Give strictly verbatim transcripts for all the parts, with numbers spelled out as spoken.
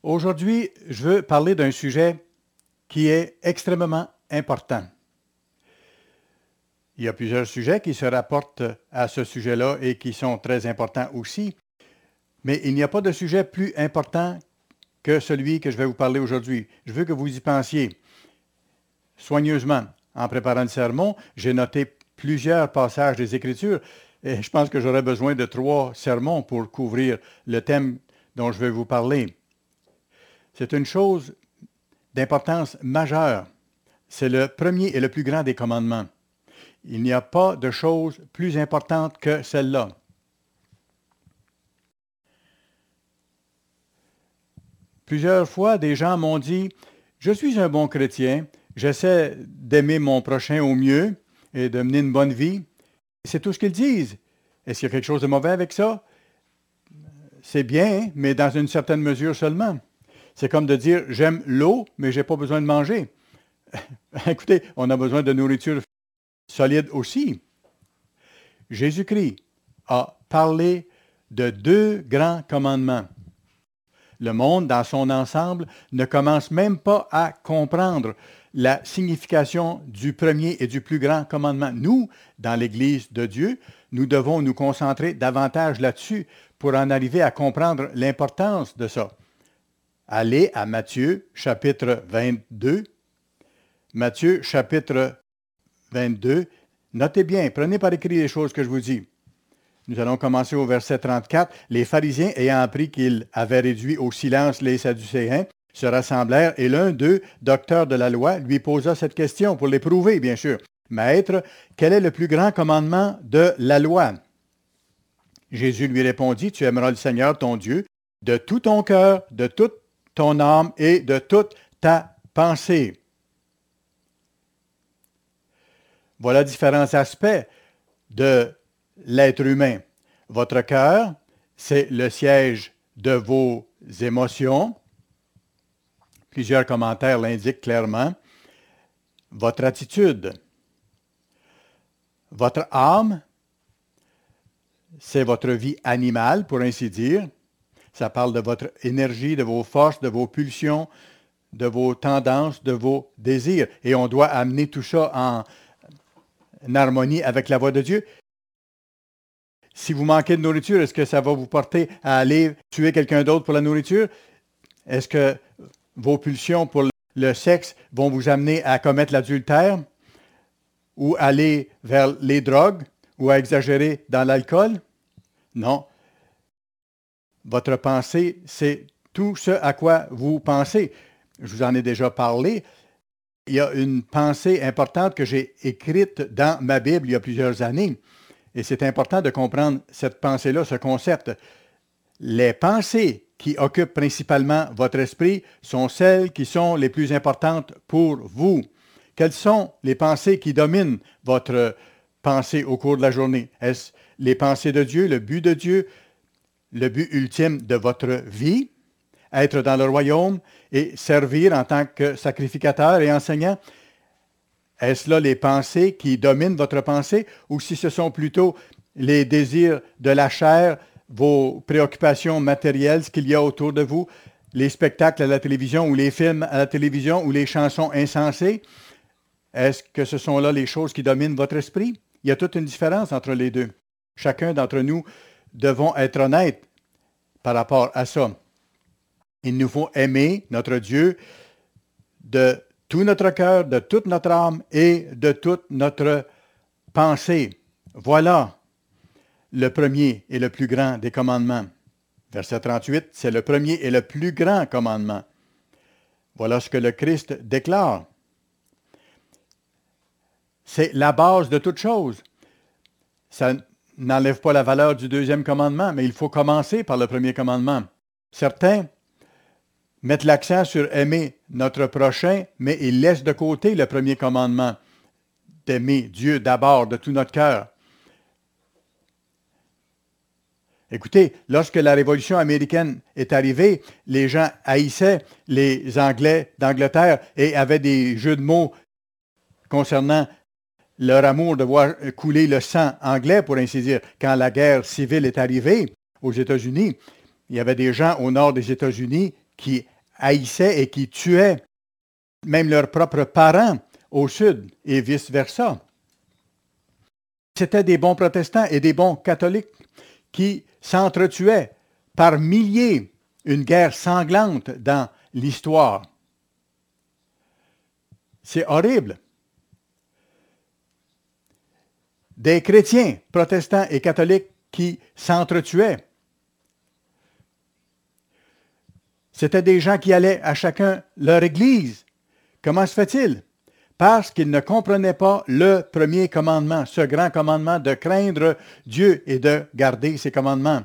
Aujourd'hui, je veux parler d'un sujet qui est extrêmement important. Il y a plusieurs sujets qui se rapportent à ce sujet-là et qui sont très importants aussi, mais il n'y a pas de sujet plus important que celui que je vais vous parler aujourd'hui. Je veux que vous y pensiez soigneusement. En préparant le sermon, j'ai noté plusieurs passages des Écritures et je pense que j'aurai besoin de trois sermons pour couvrir le thème dont je vais vous parler. C'est une chose d'importance majeure. C'est le premier et le plus grand des commandements. Il n'y a pas de chose plus importante que celle-là. Plusieurs fois, des gens m'ont dit « Je suis un bon chrétien, j'essaie d'aimer mon prochain au mieux et de mener une bonne vie. » C'est tout ce qu'ils disent. Est-ce qu'il y a quelque chose de mauvais avec ça? C'est bien, mais dans une certaine mesure seulement. C'est comme de dire « J'aime l'eau, mais je n'ai pas besoin de manger. » Écoutez, on a besoin de nourriture solide aussi. Jésus-Christ a parlé de deux grands commandements. Le monde, dans son ensemble, ne commence même pas à comprendre la signification du premier et du plus grand commandement. Nous, dans l'Église de Dieu, nous devons nous concentrer davantage là-dessus pour en arriver à comprendre l'importance de ça. Allez à Matthieu, chapitre vingt-deux. Matthieu, chapitre vingt-deux. Notez bien, prenez par écrit les choses que je vous dis. Nous allons commencer au verset trente-quatre. Les pharisiens, ayant appris qu'il avait réduit au silence les Sadducéens, se rassemblèrent et l'un d'eux, docteur de la loi, lui posa cette question pour l'éprouver, bien sûr. « Maître, quel est le plus grand commandement de la loi? » Jésus lui répondit, « Tu aimeras le Seigneur ton Dieu de tout ton cœur, de toute ton âme et de toute ta pensée. » Voilà différents aspects de l'être humain. Votre cœur, c'est le siège de vos émotions. Plusieurs commentaires l'indiquent clairement. Votre attitude. Votre âme, c'est votre vie animale, pour ainsi dire. Ça parle de votre énergie, de vos forces, de vos pulsions, de vos tendances, de vos désirs. Et on doit amener tout ça en, en harmonie avec la voix de Dieu. Si vous manquez de nourriture, est-ce que ça va vous porter à aller tuer quelqu'un d'autre pour la nourriture? Est-ce que vos pulsions pour le sexe vont vous amener à commettre l'adultère ou aller vers les drogues ou à exagérer dans l'alcool? Non. Votre pensée, c'est tout ce à quoi vous pensez. Je vous en ai déjà parlé. Il y a une pensée importante que j'ai écrite dans ma Bible il y a plusieurs années. Et c'est important de comprendre cette pensée-là, ce concept. Les pensées qui occupent principalement votre esprit sont celles qui sont les plus importantes pour vous. Quelles sont les pensées qui dominent votre pensée au cours de la journée? Est-ce les pensées de Dieu, le but de Dieu, le but ultime de votre vie? Être dans le royaume et servir en tant que sacrificateur et enseignant? Est-ce là les pensées qui dominent votre pensée ou si ce sont plutôt les désirs de la chair, vos préoccupations matérielles, ce qu'il y a autour de vous, les spectacles à la télévision ou les films à la télévision ou les chansons insensées? Est-ce que ce sont là les choses qui dominent votre esprit? Il y a toute une différence entre les deux. Chacun d'entre nous devons être honnêtes par rapport à ça. Il nous faut aimer notre Dieu de tout notre cœur, de toute notre âme et de toute notre pensée. Voilà le premier et le plus grand des commandements. Verset trente-huit, c'est le premier et le plus grand commandement. Voilà ce que le Christ déclare. C'est la base de toute chose. Ça n'enlève pas la valeur du deuxième commandement, mais il faut commencer par le premier commandement. Certains mettent l'accent sur aimer notre prochain, mais ils laissent de côté le premier commandement, d'aimer Dieu d'abord de tout notre cœur. Écoutez, lorsque la Révolution américaine est arrivée, les gens haïssaient les Anglais d'Angleterre et avaient des jeux de mots concernant leur amour de voir couler le sang anglais, pour ainsi dire. Quand la guerre civile est arrivée aux États-Unis, il y avait des gens au nord des États-Unis qui haïssaient et qui tuaient même leurs propres parents au sud et vice-versa. C'étaient des bons protestants et des bons catholiques qui s'entretuaient par milliers, une guerre sanglante dans l'histoire. C'est horrible. Des chrétiens, protestants et catholiques qui s'entretuaient. C'était des gens qui allaient à chacun leur église. Comment se fait-il? Parce qu'ils ne comprenaient pas le premier commandement, ce grand commandement de craindre Dieu et de garder ses commandements.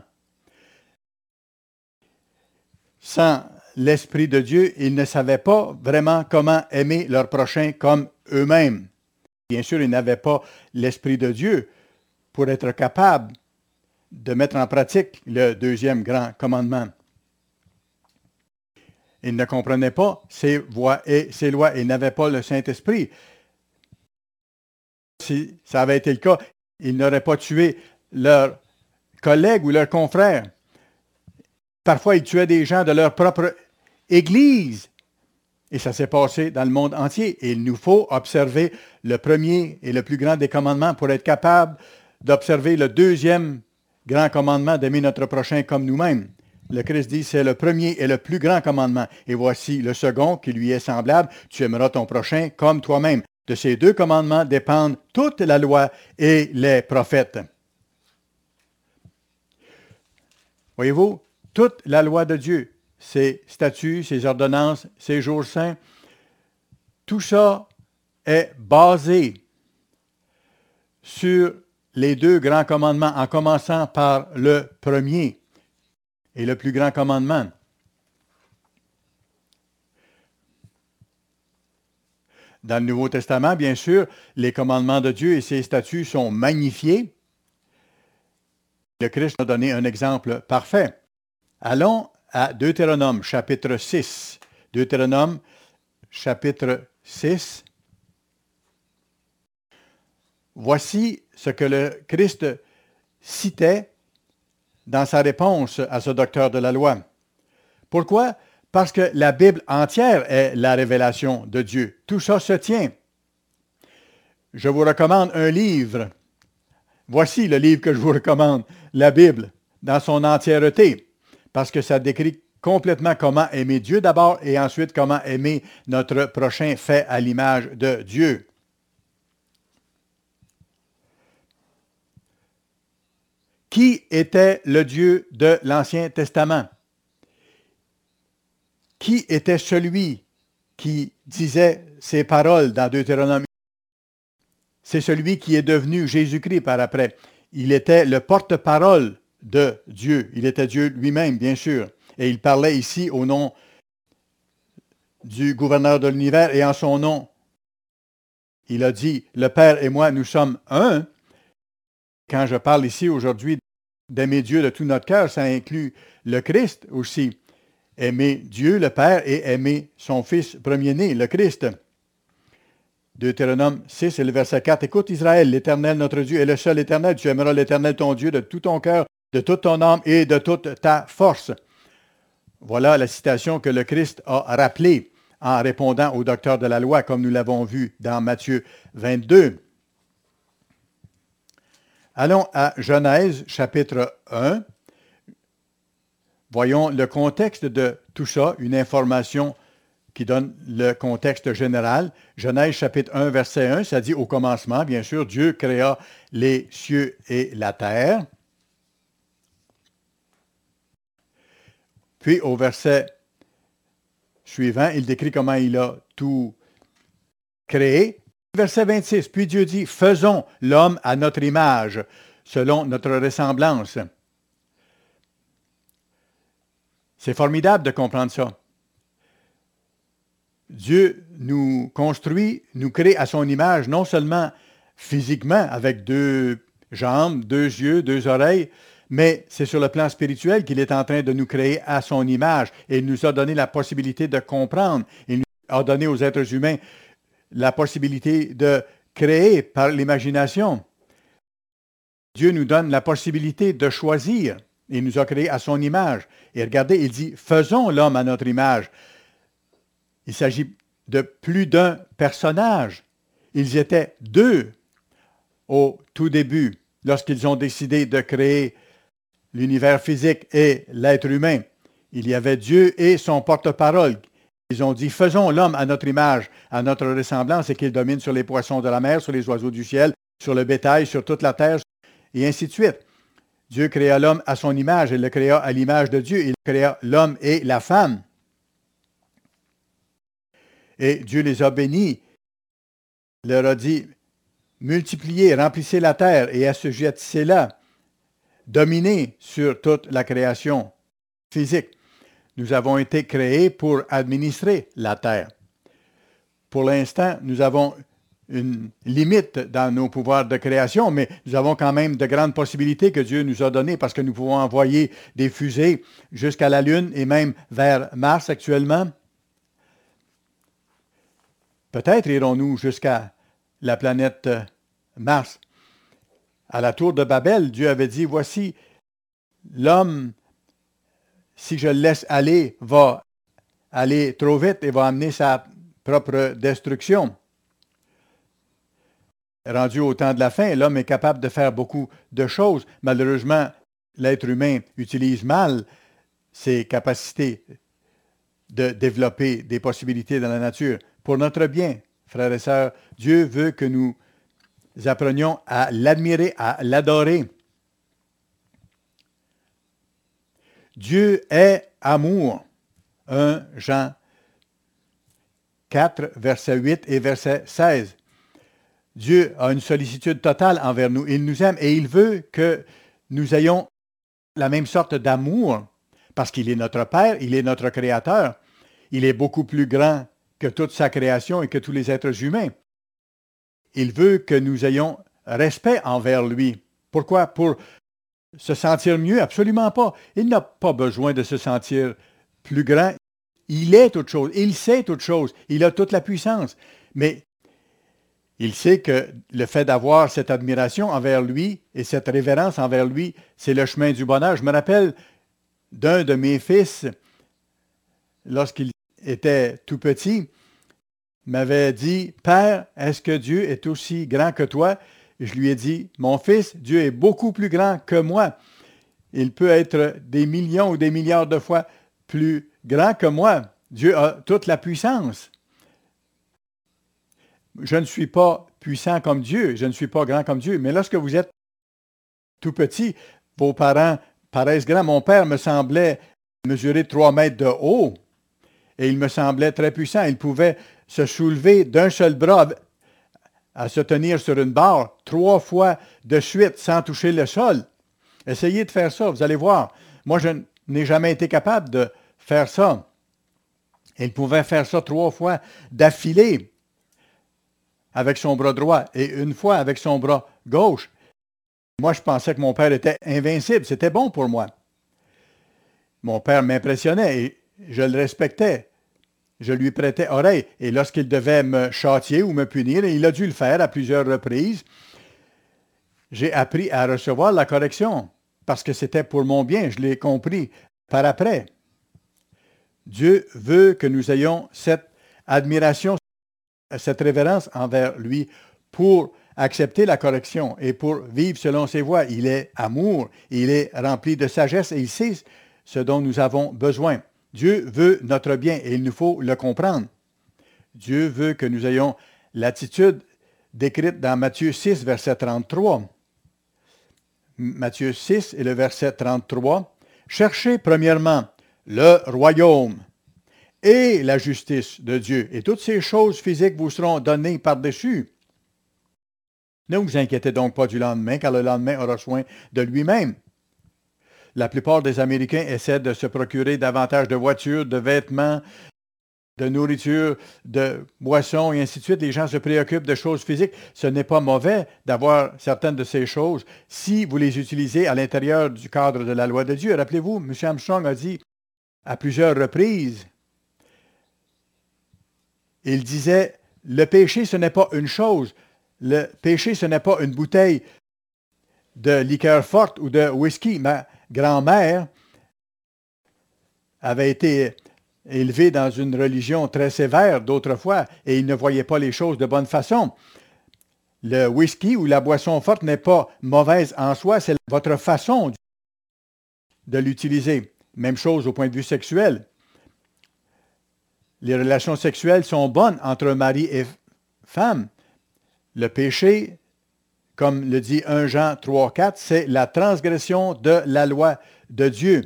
Sans l'Esprit de Dieu, ils ne savaient pas vraiment comment aimer leur prochain comme eux-mêmes. Bien sûr, ils n'avaient pas l'Esprit de Dieu pour être capables de mettre en pratique le deuxième grand commandement. Ils ne comprenaient pas ses voies et ses lois. Ils n'avaient pas le Saint-Esprit. Si ça avait été le cas, ils n'auraient pas tué leurs collègues ou leurs confrères. Parfois, ils tuaient des gens de leur propre Église. Et ça s'est passé dans le monde entier. Et il nous faut observer le premier et le plus grand des commandements pour être capable d'observer le deuxième grand commandement d'aimer notre prochain comme nous-mêmes. Le Christ dit, c'est le premier et le plus grand commandement. Et voici le second qui lui est semblable, tu aimeras ton prochain comme toi-même. De ces deux commandements dépendent toute la loi et les prophètes. Voyez-vous, toute la loi de Dieu, ses statuts, ses ordonnances, ses jours saints, tout ça est basé sur les deux grands commandements, en commençant par le premier et le plus grand commandement. Dans le Nouveau Testament, bien sûr, les commandements de Dieu et ses statuts sont magnifiés. Le Christ a donné un exemple parfait. Allons à Deutéronome, chapitre six. Deutéronome, chapitre six. Voici ce que le Christ citait dans sa réponse à ce docteur de la loi. Pourquoi? Parce que la Bible entière est la révélation de Dieu. Tout ça se tient. Je vous recommande un livre. Voici le livre que je vous recommande, la Bible, dans son entièreté, parce que ça décrit complètement comment aimer Dieu d'abord et ensuite comment aimer notre prochain fait à l'image de Dieu. Qui était le Dieu de l'Ancien Testament? Qui était celui qui disait ces paroles dans Deutéronome? C'est celui qui est devenu Jésus-Christ par après. Il était le porte-parole de Dieu. Il était Dieu lui-même, bien sûr. Et il parlait ici au nom du gouverneur de l'univers et en son nom. Il a dit, le Père et moi, nous sommes un. Quand je parle ici aujourd'hui d'aimer Dieu de tout notre cœur, ça inclut le Christ aussi. Aimer Dieu, le Père, et aimer son Fils premier-né, le Christ. Deutéronome six et le verset quatre. Écoute Israël, l'Éternel notre Dieu est le seul Éternel. Tu aimeras l'Éternel ton Dieu de tout ton cœur, de toute ton âme et de toute ta force. Voilà la citation que le Christ a rappelée en répondant au docteur de la loi, comme nous l'avons vu dans Matthieu vingt-deux. Allons à Genèse, chapitre un. Voyons le contexte de tout ça, une information qui donne le contexte général. Genèse, chapitre un, verset un, ça dit au commencement, bien sûr, Dieu créa les cieux et la terre. Puis au verset suivant, il décrit comment il a tout créé. Verset vingt-six, puis Dieu dit, faisons l'homme à notre image, selon notre ressemblance. C'est formidable de comprendre ça. Dieu nous construit, nous crée à son image, non seulement physiquement, avec deux jambes, deux yeux, deux oreilles, mais c'est sur le plan spirituel qu'il est en train de nous créer à son image. Et il nous a donné la possibilité de comprendre. Il nous a donné aux êtres humains la possibilité de créer par l'imagination. Dieu nous donne la possibilité de choisir. Il nous a créés à son image. Et regardez, il dit, faisons l'homme à notre image. Il s'agit de plus d'un personnage. Ils étaient deux au tout début, lorsqu'ils ont décidé de créer l'univers physique et l'être humain. Il y avait Dieu et son porte-parole. Ils ont dit, faisons l'homme à notre image, à notre ressemblance, et qu'il domine sur les poissons de la mer, sur les oiseaux du ciel, sur le bétail, sur toute la terre, et ainsi de suite. Dieu créa l'homme à son image, il le créa à l'image de Dieu, il créa l'homme et la femme. Et Dieu les a bénis, leur a dit, multipliez, remplissez la terre et assujettissez-la, dominez sur toute la création physique. Nous avons été créés pour administrer la terre. Pour l'instant, nous avons une limite dans nos pouvoirs de création, mais nous avons quand même de grandes possibilités que Dieu nous a données parce que nous pouvons envoyer des fusées jusqu'à la Lune et même vers Mars actuellement. Peut-être irons-nous jusqu'à la planète Mars. À la tour de Babel, Dieu avait dit, voici, l'homme, si je le laisse aller, va aller trop vite et va amener sa propre destruction. Rendu au temps de la fin, l'homme est capable de faire beaucoup de choses. Malheureusement, l'être humain utilise mal ses capacités de développer des possibilités dans la nature. Pour notre bien, frères et sœurs, Dieu veut que nous apprenions à l'admirer, à l'adorer. Dieu est amour. premier Jean quatre, verset huit et verset seize. Dieu a une sollicitude totale envers nous. Il nous aime et il veut que nous ayons la même sorte d'amour parce qu'il est notre Père, il est notre Créateur. Il est beaucoup plus grand que toute sa création et que tous les êtres humains. Il veut que nous ayons respect envers lui. Pourquoi? Pour se sentir mieux? Absolument pas. Il n'a pas besoin de se sentir plus grand. Il est toute chose. Il sait toute chose. Il a toute la puissance. Mais il sait que le fait d'avoir cette admiration envers lui et cette révérence envers lui, c'est le chemin du bonheur. Je me rappelle d'un de mes fils, lorsqu'il était tout petit, m'avait dit, « Père, est-ce que Dieu est aussi grand que toi? » Je lui ai dit, « Mon fils, Dieu est beaucoup plus grand que moi. Il peut être des millions ou des milliards de fois plus grand que moi. Dieu a toute la puissance. Je ne suis pas puissant comme Dieu, je ne suis pas grand comme Dieu, mais lorsque vous êtes tout petit, vos parents paraissent grands. Mon père me semblait mesurer trois mètres de haut et il me semblait très puissant. Il pouvait se soulever d'un seul bras à se tenir sur une barre trois fois de suite sans toucher le sol. Essayez de faire ça, vous allez voir. Moi, je n'ai jamais été capable de faire ça. Il pouvait faire ça trois fois d'affilée avec son bras droit et une fois avec son bras gauche. Moi, je pensais que mon père était invincible. C'était bon pour moi. Mon père m'impressionnait et je le respectais. Je lui prêtais oreille. Et lorsqu'il devait me châtier ou me punir, et il a dû le faire à plusieurs reprises, j'ai appris à recevoir la correction parce que c'était pour mon bien. Je l'ai compris par après. Dieu veut que nous ayons cette admiration, cette révérence envers lui pour accepter la correction et pour vivre selon ses voies. Il est amour, il est rempli de sagesse et il sait ce dont nous avons besoin. Dieu veut notre bien et il nous faut le comprendre. Dieu veut que nous ayons l'attitude décrite dans Matthieu six, verset trente-trois. Matthieu six et le verset trente-trois. Cherchez premièrement le royaume et la justice de Dieu, et toutes ces choses physiques vous seront données par-dessus. Ne vous inquiétez donc pas du lendemain, car le lendemain aura soin de lui-même. La plupart des Américains essaient de se procurer davantage de voitures, de vêtements, de nourriture, de boissons, et ainsi de suite. Les gens se préoccupent de choses physiques. Ce n'est pas mauvais d'avoir certaines de ces choses si vous les utilisez à l'intérieur du cadre de la loi de Dieu. Rappelez-vous, M. Armstrong a dit à plusieurs reprises, il disait, le péché, ce n'est pas une chose. Le péché, ce n'est pas une bouteille de liqueur forte ou de whisky. Ma grand-mère avait été élevé dans une religion très sévère d'autrefois et ils ne voyaient pas les choses de bonne façon. Le whisky ou la boisson forte n'est pas mauvaise en soi, c'est votre façon de l'utiliser. Même chose au point de vue sexuel. Les relations sexuelles sont bonnes entre mari et femme. Le péché, comme le dit premier Jean trois quatre, c'est la transgression de la loi de Dieu.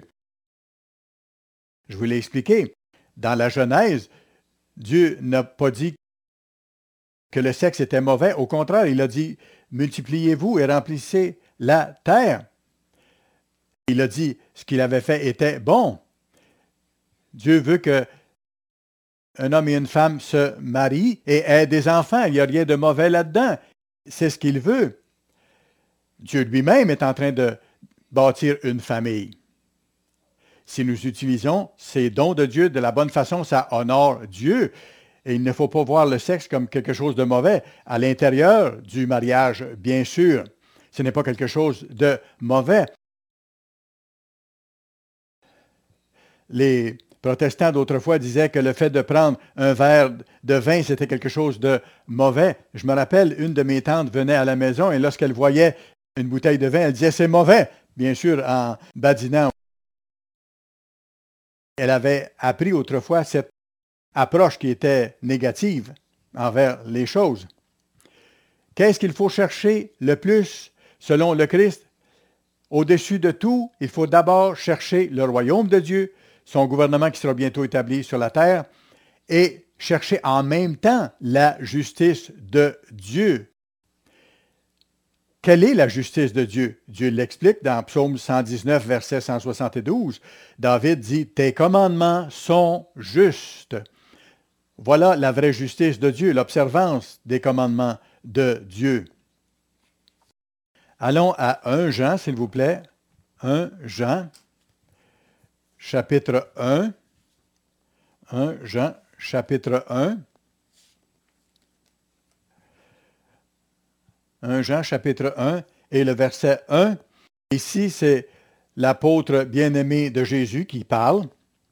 Je vous l'ai expliqué. Dans la Genèse, Dieu n'a pas dit que le sexe était mauvais. Au contraire, il a dit « Multipliez-vous et remplissez la terre ». Il a dit ce qu'il avait fait était bon. Dieu veut que un homme et une femme se marient et aient des enfants. Il n'y a rien de mauvais là-dedans. C'est ce qu'il veut. Dieu lui-même est en train de bâtir une famille. Si nous utilisons ces dons de Dieu de la bonne façon, ça honore Dieu. Et il ne faut pas voir le sexe comme quelque chose de mauvais. À l'intérieur du mariage, bien sûr, ce n'est pas quelque chose de mauvais. Les protestants d'autrefois disaient que le fait de prendre un verre de vin, c'était quelque chose de mauvais. Je me rappelle, une de mes tantes venait à la maison et lorsqu'elle voyait une bouteille de vin, elle disait « c'est mauvais », bien sûr en badinant. Elle avait appris autrefois cette approche qui était négative envers les choses. Qu'est-ce qu'il faut chercher le plus selon le Christ? Au-dessus de tout, il faut d'abord chercher le royaume de Dieu, son gouvernement qui sera bientôt établi sur la terre, et chercher en même temps la justice de Dieu. Quelle est la justice de Dieu? Dieu l'explique dans Psaume cent dix-neuf, verset cent soixante-douze. David dit « Tes commandements sont justes ». Voilà la vraie justice de Dieu, l'observance des commandements de Dieu. Allons à premier Jean, s'il vous plaît. premier Jean, chapitre un. premier Jean, chapitre un. premier Jean, chapitre un, et le verset un. Ici, c'est l'apôtre bien-aimé de Jésus qui parle.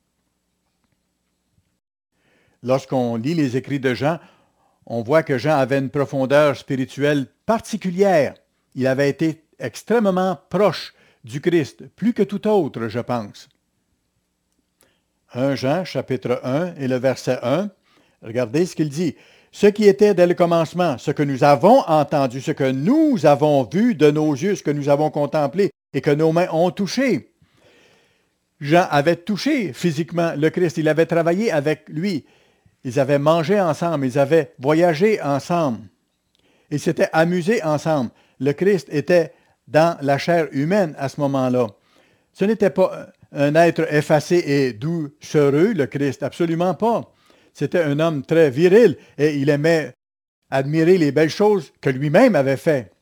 Lorsqu'on lit les écrits de Jean, on voit que Jean avait une profondeur spirituelle particulière. Il avait été extrêmement proche du Christ, plus que tout autre, je pense. premier Jean, chapitre un, et le verset un. Regardez ce qu'il dit. « Ce qui était dès le commencement, ce que nous avons entendu, ce que nous avons vu de nos yeux, ce que nous avons contemplé et que nos mains ont touché. » Jean avait touché physiquement le Christ, il avait travaillé avec lui. Ils avaient mangé ensemble, ils avaient voyagé ensemble. Ils s'étaient amusés ensemble. Le Christ était dans la chair humaine à ce moment-là. Ce n'était pas un être effacé et doucereux, le Christ, absolument pas. C'était un homme très viril et il aimait admirer les belles choses que lui-même avait faites.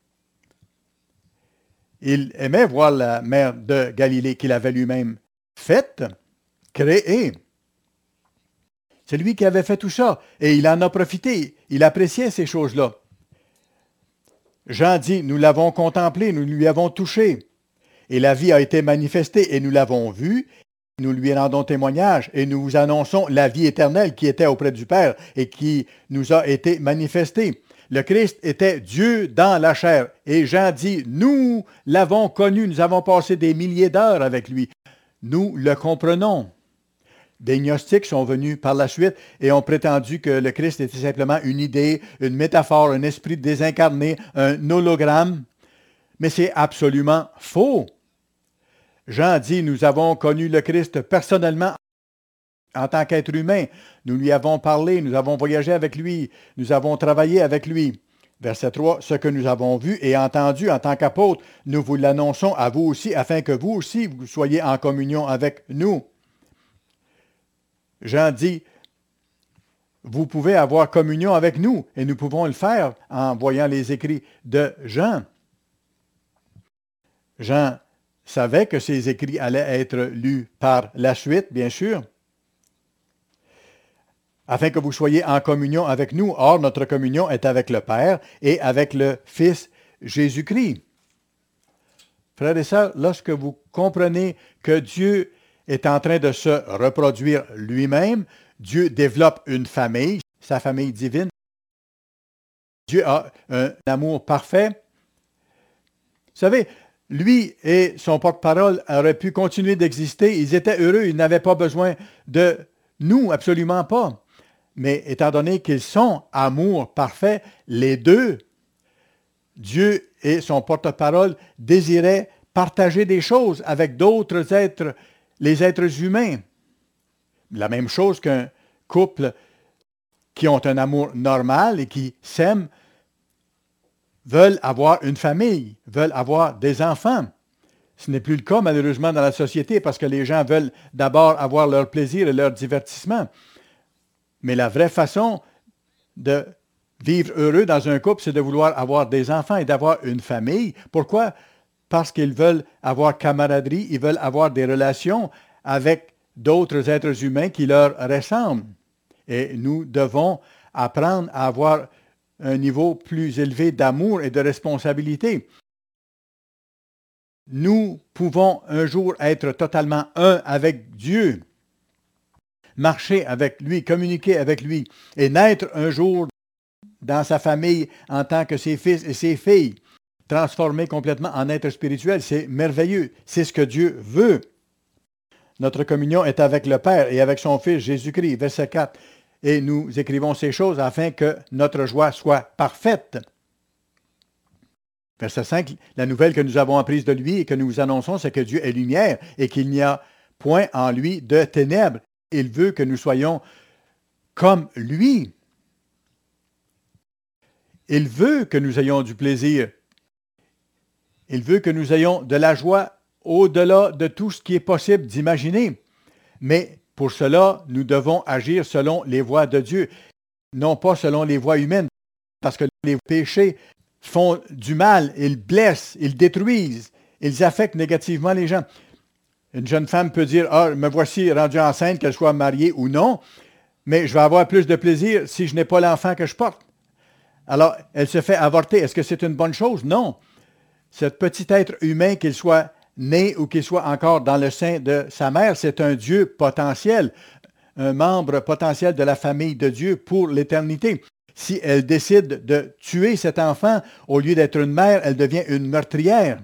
Il aimait voir la mer de Galilée qu'il avait lui-même faite, créée. C'est lui qui avait fait tout ça et il en a profité. Il appréciait ces choses-là. Jean dit, nous l'avons contemplé, nous lui avons touché. Et la vie a été manifestée et nous l'avons vue. Nous lui rendons témoignage et nous vous annonçons la vie éternelle qui était auprès du Père et qui nous a été manifestée. Le Christ était Dieu dans la chair. Et Jean dit, nous l'avons connu, nous avons passé des milliers d'heures avec lui. Nous le comprenons. Des gnostiques sont venus par la suite et ont prétendu que le Christ était simplement une idée, une métaphore, un esprit désincarné, un hologramme. Mais c'est absolument faux. Jean dit, nous avons connu le Christ personnellement en tant qu'être humain. Nous lui avons parlé, nous avons voyagé avec lui, nous avons travaillé avec lui. Verset trois, ce que nous avons vu et entendu en tant qu'apôtres, nous vous l'annonçons à vous aussi, afin que vous aussi vous soyez en communion avec nous. Jean dit, vous pouvez avoir communion avec nous, et nous pouvons le faire en voyant les écrits de Jean. Jean savait que ces écrits allaient être lus par la suite, bien sûr, afin que vous soyez en communion avec nous. Or, notre communion est avec le Père et avec le Fils Jésus-Christ. Frères et sœurs, lorsque vous comprenez que Dieu est en train de se reproduire lui-même. Dieu développe une famille, sa famille divine. Dieu a un amour parfait. Vous savez, lui et son porte-parole auraient pu continuer d'exister. Ils étaient heureux, ils n'avaient pas besoin de nous, absolument pas. Mais étant donné qu'ils sont amour parfait, les deux, Dieu et son porte-parole, désiraient partager des choses avec d'autres êtres, les êtres humains. La même chose qu'un couple qui ont un amour normal et qui s'aiment, veulent avoir une famille, veulent avoir des enfants. Ce n'est plus le cas, malheureusement, dans la société parce que les gens veulent d'abord avoir leur plaisir et leur divertissement. Mais la vraie façon de vivre heureux dans un couple, c'est de vouloir avoir des enfants et d'avoir une famille. Pourquoi? Parce qu'ils veulent avoir camaraderie, ils veulent avoir des relations avec d'autres êtres humains qui leur ressemblent. Et nous devons apprendre à avoir un niveau plus élevé d'amour et de responsabilité. Nous pouvons un jour être totalement un avec Dieu, marcher avec lui, communiquer avec lui et naître un jour dans sa famille en tant que ses fils et ses filles, transformés complètement en êtres spirituels. C'est merveilleux. C'est ce que Dieu veut. Notre communion est avec le Père et avec son Fils Jésus-Christ. Verset quatre. Et nous écrivons ces choses afin que notre joie soit parfaite. Verset cinq. La nouvelle que nous avons apprise de lui et que nous vous annonçons, c'est que Dieu est lumière et qu'il n'y a point en lui de ténèbres. Il veut que nous soyons comme lui. Il veut que nous ayons du plaisir. Il veut que nous ayons de la joie au-delà de tout ce qui est possible d'imaginer. Mais pour cela, nous devons agir selon les voies de Dieu, non pas selon les voies humaines, parce que les péchés font du mal, ils blessent, ils détruisent, ils affectent négativement les gens. Une jeune femme peut dire « Ah, me voici rendue enceinte, qu'elle soit mariée ou non, mais je vais avoir plus de plaisir si je n'ai pas l'enfant que je porte. » Alors, elle se fait avorter. Est-ce que c'est une bonne chose? Non. Ce petit être humain, qu'il soit né ou qu'il soit encore dans le sein de sa mère, c'est un Dieu potentiel, un membre potentiel de la famille de Dieu pour l'éternité. Si elle décide de tuer cet enfant, au lieu d'être une mère, elle devient une meurtrière.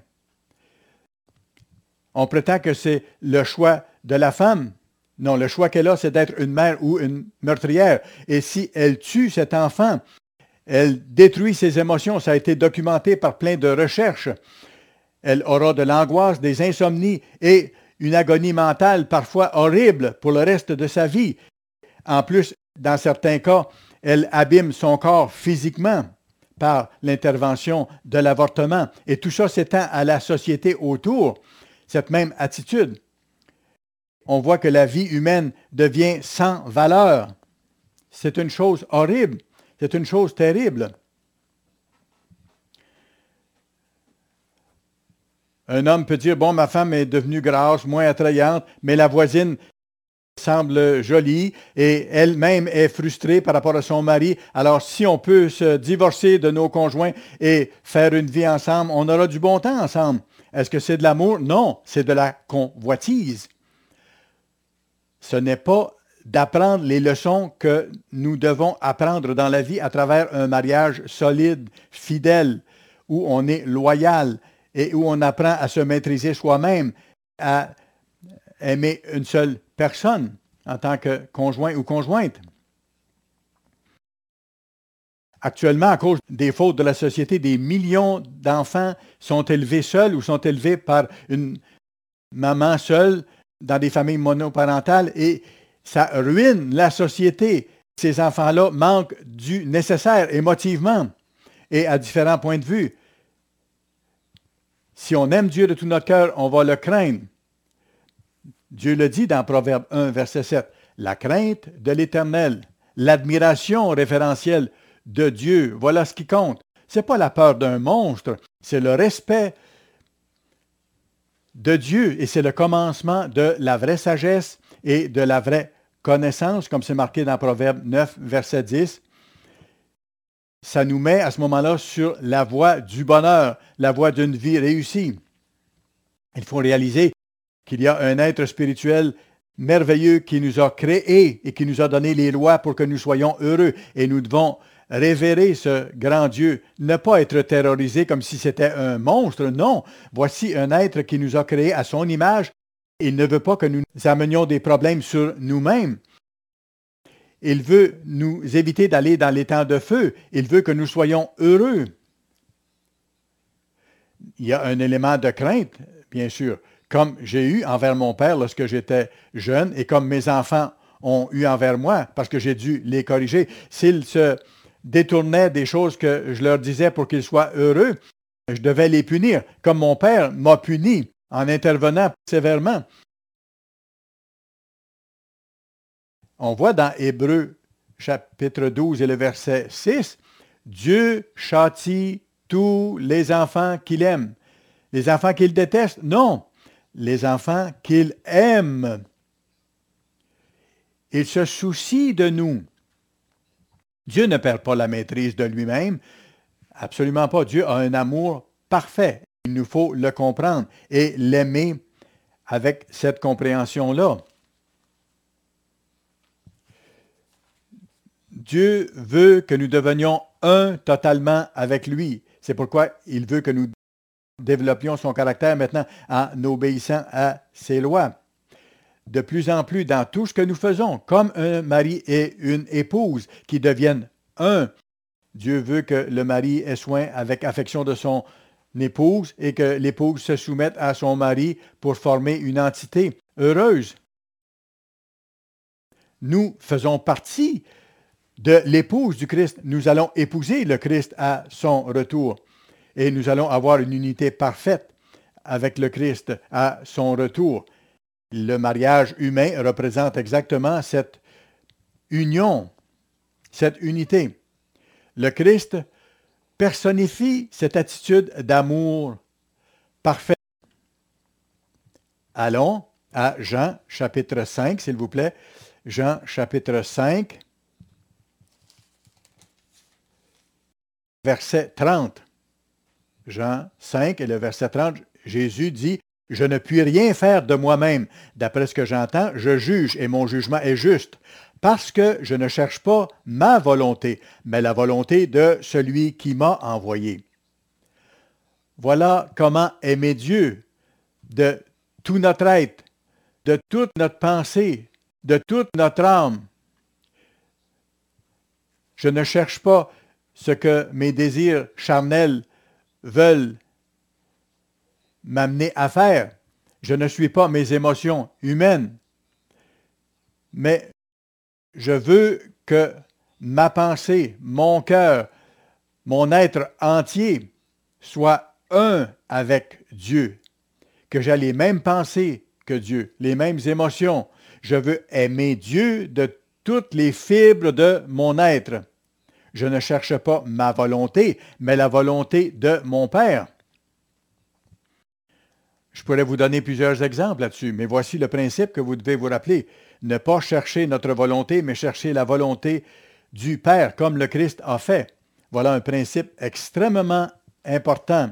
On prétend que c'est le choix de la femme. Non, le choix qu'elle a, c'est d'être une mère ou une meurtrière. Et si elle tue cet enfant, elle détruit ses émotions. Ça a été documenté par plein de recherches. Elle aura de l'angoisse, des insomnies et une agonie mentale parfois horrible pour le reste de sa vie. En plus, dans certains cas, elle abîme son corps physiquement par l'intervention de l'avortement. Et tout ça s'étend à la société autour, cette même attitude. On voit que la vie humaine devient sans valeur. C'est une chose horrible. C'est une chose terrible. Un homme peut dire, bon, ma femme est devenue grasse, moins attrayante, mais la voisine semble jolie et elle-même est frustrée par rapport à son mari. Alors, si on peut se divorcer de nos conjoints et faire une vie ensemble, on aura du bon temps ensemble. Est-ce que c'est de l'amour? Non, c'est de la convoitise. Ce n'est pas d'apprendre les leçons que nous devons apprendre dans la vie à travers un mariage solide, fidèle, où on est loyal et où on apprend à se maîtriser soi-même, à aimer une seule personne en tant que conjoint ou conjointe. Actuellement, à cause des fautes de la société, des millions d'enfants sont élevés seuls ou sont élevés par une maman seule dans des familles monoparentales et ça ruine la société. Ces enfants-là manquent du nécessaire émotivement et à différents points de vue. Si on aime Dieu de tout notre cœur, on va le craindre. Dieu le dit dans Proverbe un, verset sept. La crainte de l'Éternel, l'admiration référentielle de Dieu, voilà ce qui compte. Ce n'est pas la peur d'un monstre, c'est le respect de Dieu et c'est le commencement de la vraie sagesse et de la vraie connaissance, comme c'est marqué dans Proverbe neuf, verset dix. Ça nous met à ce moment-là sur la voie du bonheur, la voie d'une vie réussie. Il faut réaliser qu'il y a un être spirituel merveilleux qui nous a créés et qui nous a donné les lois pour que nous soyons heureux. Et nous devons révérer ce grand Dieu, ne pas être terrorisé comme si c'était un monstre. Non, voici un être qui nous a créés à son image. Il ne veut pas que nous amenions des problèmes sur nous-mêmes. Il veut nous éviter d'aller dans les temps de feu. Il veut que nous soyons heureux. Il y a un élément de crainte, bien sûr, comme j'ai eu envers mon père lorsque j'étais jeune et comme mes enfants ont eu envers moi, parce que j'ai dû les corriger. S'ils se détournaient des choses que je leur disais pour qu'ils soient heureux, je devais les punir, comme mon père m'a puni en intervenant sévèrement. On voit dans Hébreux chapitre douze et le verset six, Dieu châtie tous les enfants qu'il aime. Les enfants qu'il déteste? Non, les enfants qu'il aime. Il se soucie de nous. Dieu ne perd pas la maîtrise de lui-même. Absolument pas. Dieu a un amour parfait. Il nous faut le comprendre et l'aimer avec cette compréhension-là. Dieu veut que nous devenions un totalement avec lui. C'est pourquoi il veut que nous développions son caractère maintenant en obéissant à ses lois. De plus en plus dans tout ce que nous faisons, comme un mari et une épouse qui deviennent un. Dieu veut que le mari ait soin avec affection de son épouse et que l'épouse se soumette à son mari pour former une entité heureuse. Nous faisons partie de l'épouse du Christ. Nous allons épouser le Christ à son retour et nous allons avoir une unité parfaite avec le Christ à son retour. Le mariage humain représente exactement cette union, cette unité. Le Christ personnifie cette attitude d'amour parfait. Allons à Jean chapitre cinq, s'il vous plaît. Jean chapitre cinq, verset trente. Jean cinq et le verset trente, Jésus dit, « Je ne puis rien faire de moi-même. D'après ce que j'entends, je juge et mon jugement est juste, parce que je ne cherche pas ma volonté, mais la volonté de celui qui m'a envoyé. » Voilà comment aimer Dieu de tout notre être, de toute notre pensée, de toute notre âme. Je ne cherche pas ce que mes désirs charnels veulent m'amener à faire. Je ne suis pas mes émotions humaines, mais je veux que ma pensée, mon cœur, mon être entier soit un avec Dieu, que j'ai les mêmes pensées que Dieu, les mêmes émotions. Je veux aimer Dieu de toutes les fibres de mon être. Je ne cherche pas ma volonté, mais la volonté de mon Père. Je pourrais vous donner plusieurs exemples là-dessus, mais voici le principe que vous devez vous rappeler. Ne pas chercher notre volonté, mais chercher la volonté du Père, comme le Christ a fait. Voilà un principe extrêmement important.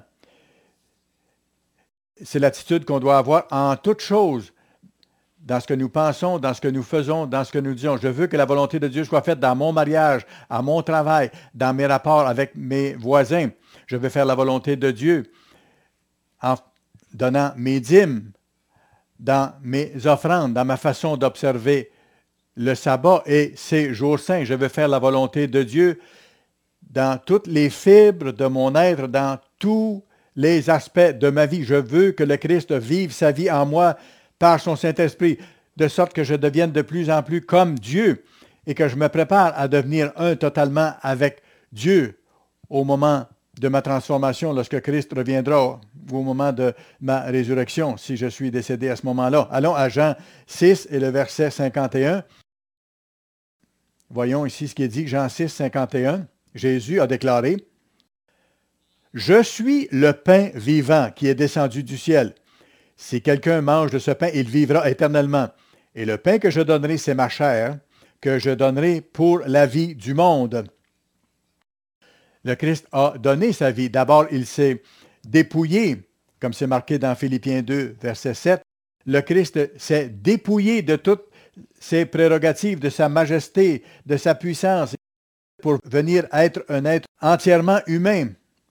C'est l'attitude qu'on doit avoir en toute chose, dans ce que nous pensons, dans ce que nous faisons, dans ce que nous disons. Je veux que la volonté de Dieu soit faite dans mon mariage, à mon travail, dans mes rapports avec mes voisins. Je veux faire la volonté de Dieu en donnant mes dîmes, dans mes offrandes, dans ma façon d'observer le sabbat et ces jours saints. Je veux faire la volonté de Dieu dans toutes les fibres de mon être, dans tous les aspects de ma vie. Je veux que le Christ vive sa vie en moi par son Saint-Esprit, de sorte que je devienne de plus en plus comme Dieu et que je me prépare à devenir un totalement avec Dieu au moment de ma transformation, lorsque Christ reviendra, ou au moment de ma résurrection, si je suis décédé à ce moment-là. Allons à Jean six et le verset cinquante et un. Voyons ici ce qui est dit, Jean six, cinquante et un. Jésus a déclaré, « Je suis le pain vivant qui est descendu du ciel. Si quelqu'un mange de ce pain, il vivra éternellement. Et le pain que je donnerai, c'est ma chair, que je donnerai pour la vie du monde. » Le Christ a donné sa vie. D'abord, il s'est dépouillé, comme c'est marqué dans Philippiens deux, verset sept, Le Christ s'est dépouillé de toutes ses prérogatives, de sa majesté, de sa puissance, pour venir être un être entièrement humain.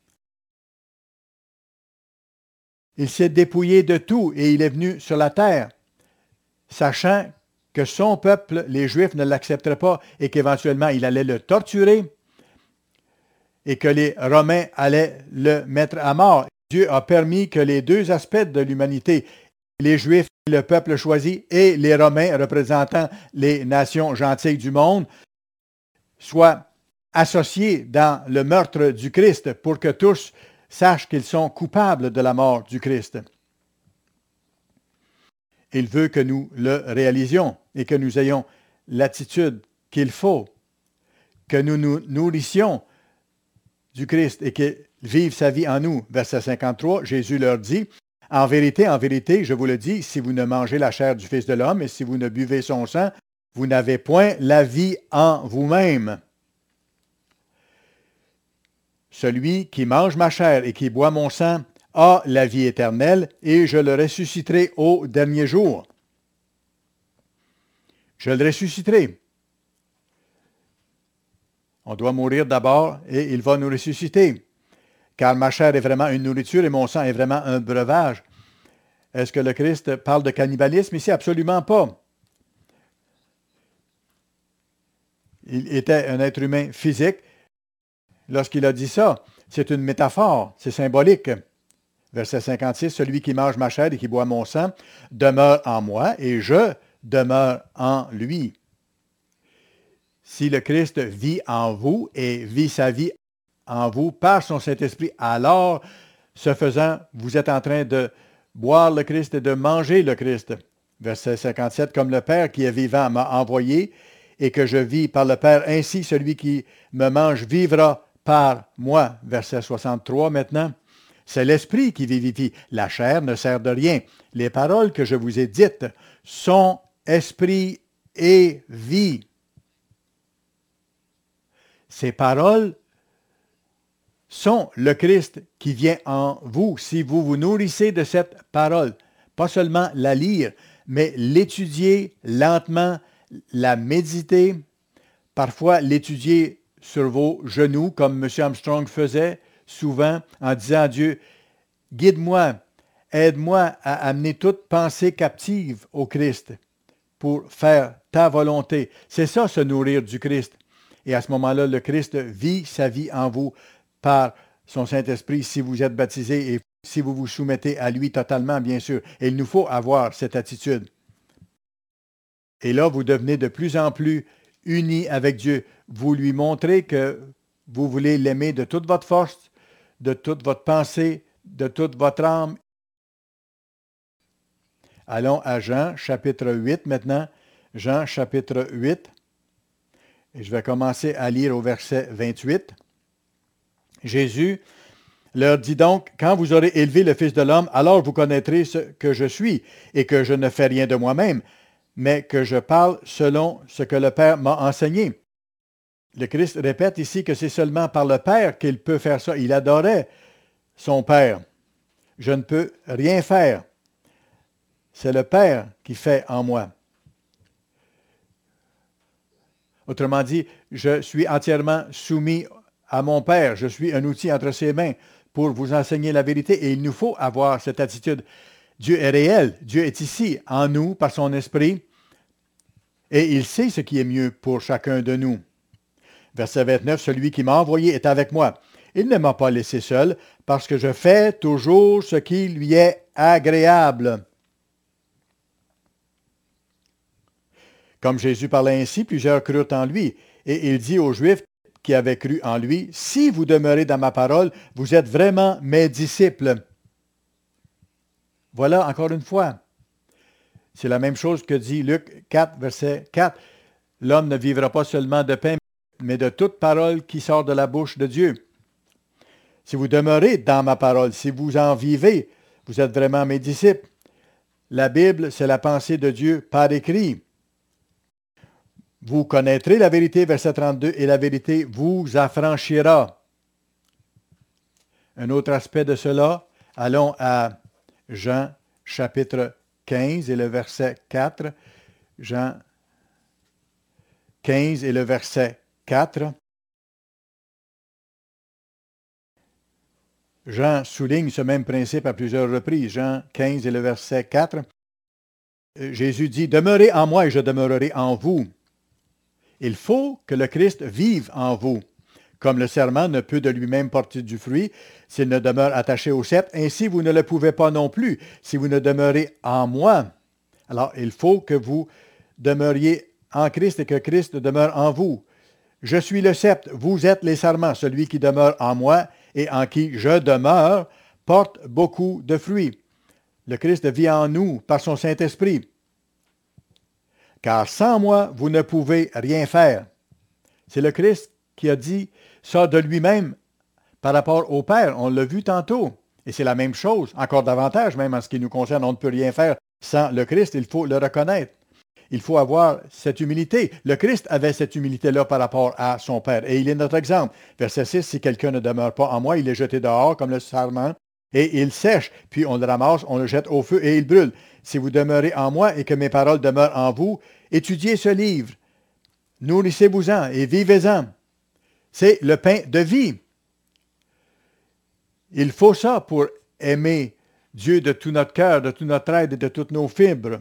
Il s'est dépouillé de tout et il est venu sur la terre, sachant que son peuple, les Juifs, ne l'accepteraient pas et qu'éventuellement il allait le torturer et que les Romains allaient le mettre à mort. Dieu a permis que les deux aspects de l'humanité, les Juifs, le peuple choisi, et les Romains, représentant les nations gentilles du monde, soient associés dans le meurtre du Christ pour que tous sachent qu'ils sont coupables de la mort du Christ. Il veut que nous le réalisions et que nous ayons l'attitude qu'il faut, que nous nous nourrissions du Christ et qu'il vive sa vie en nous. Verset cinquante-trois, Jésus leur dit, « En vérité, en vérité, je vous le dis, si vous ne mangez la chair du Fils de l'homme et si vous ne buvez son sang, vous n'avez point la vie en vous-même. Celui qui mange ma chair et qui boit mon sang a la vie éternelle, et je le ressusciterai au dernier jour. » Je le ressusciterai. On doit mourir d'abord et il va nous ressusciter. Car ma chair est vraiment une nourriture et mon sang est vraiment un breuvage. Est-ce que le Christ parle de cannibalisme ici? Absolument pas. Il était un être humain physique. Lorsqu'il a dit ça, c'est une métaphore, c'est symbolique. Verset cinquante-six, « Celui qui mange ma chair et qui boit mon sang demeure en moi et je demeure en lui. » Si le Christ vit en vous et vit sa vie en vous par son Saint-Esprit, alors, ce faisant, vous êtes en train de boire le Christ et de manger le Christ. Verset cinquante-sept, « Comme le Père qui est vivant m'a envoyé et que je vis par le Père, ainsi celui qui me mange vivra par moi. » Verset soixante-trois maintenant. C'est l'Esprit qui vivifie. La chair ne sert de rien. Les paroles que je vous ai dites sont esprit et vie. Ces paroles sont le Christ qui vient en vous si vous vous nourrissez de cette parole. Pas seulement la lire, mais l'étudier lentement, la méditer, parfois l'étudier sur vos genoux, comme M. Armstrong faisait souvent, en disant à Dieu, « Guide-moi, aide-moi à amener toute pensée captive au Christ pour faire ta volonté. » C'est ça, se nourrir du Christ. Et à ce moment-là, le Christ vit sa vie en vous par son Saint-Esprit si vous êtes baptisé et si vous vous soumettez à lui totalement, bien sûr. Et il nous faut avoir cette attitude. Et là, vous devenez de plus en plus unis avec Dieu. Vous lui montrez que vous voulez l'aimer de toute votre force, de toute votre pensée, de toute votre âme. Allons à Jean, chapitre huit maintenant. Jean, chapitre huit. Et je vais commencer à lire au verset vingt-huit. Jésus leur dit donc, « Quand vous aurez élevé le Fils de l'homme, alors vous connaîtrez ce que je suis, et que je ne fais rien de moi-même, mais que je parle selon ce que le Père m'a enseigné. » Le Christ répète ici que c'est seulement par le Père qu'il peut faire ça. Il adorait son Père. Je ne peux rien faire. C'est le Père qui fait en moi. Autrement dit, je suis entièrement soumis à mon Père. Je suis un outil entre ses mains pour vous enseigner la vérité. Et il nous faut avoir cette attitude. Dieu est réel. Dieu est ici, en nous, par son esprit. Et il sait ce qui est mieux pour chacun de nous. Verset vingt-neuf, « Celui qui m'a envoyé est avec moi. Il ne m'a pas laissé seul, parce que je fais toujours ce qui lui est agréable. » Comme Jésus parlait ainsi, plusieurs crurent en lui. Et il dit aux Juifs qui avaient cru en lui, « Si vous demeurez dans ma parole, vous êtes vraiment mes disciples. » Voilà, encore une fois. C'est la même chose que dit Luc quatre, verset quatre. « L'homme ne vivra pas seulement de pain, mais de toute parole qui sort de la bouche de Dieu. » Si vous demeurez dans ma parole, si vous en vivez, vous êtes vraiment mes disciples. La Bible, c'est la pensée de Dieu par écrit. Vous connaîtrez la vérité, verset trente-deux, et la vérité vous affranchira. Un autre aspect de cela, allons à Jean chapitre quinze et le verset quatre. Jean quinze et le verset quatre. Jean souligne ce même principe à plusieurs reprises. Jean quinze et le verset quatre. Jésus dit, « Demeurez en moi et je demeurerai en vous. » Il faut que le Christ vive en vous. Comme le serment ne peut de lui-même porter du fruit s'il ne demeure attaché au cep, ainsi vous ne le pouvez pas non plus si vous ne demeurez en moi. Alors, il faut que vous demeuriez en Christ et que Christ demeure en vous. Je suis le sceptre, vous êtes les sarments. Celui qui demeure en moi et en qui je demeure porte beaucoup de fruits. Le Christ vit en nous par son Saint-Esprit. Car sans moi, vous ne pouvez rien faire. C'est le Christ qui a dit ça de lui-même par rapport au Père. On l'a vu tantôt. Et c'est la même chose, encore davantage même en ce qui nous concerne. On ne peut rien faire sans le Christ, il faut le reconnaître. Il faut avoir cette humilité. Le Christ avait cette humilité-là par rapport à son Père. Et il est notre exemple. Verset six, si quelqu'un ne demeure pas en moi, il est jeté dehors comme le sarment et il sèche. Puis on le ramasse, on le jette au feu et il brûle. Si vous demeurez en moi et que mes paroles demeurent en vous, étudiez ce livre. Nourrissez-vous-en et vivez-en. C'est le pain de vie. Il faut ça pour aimer Dieu de tout notre cœur, de tout notre être et de toutes nos fibres.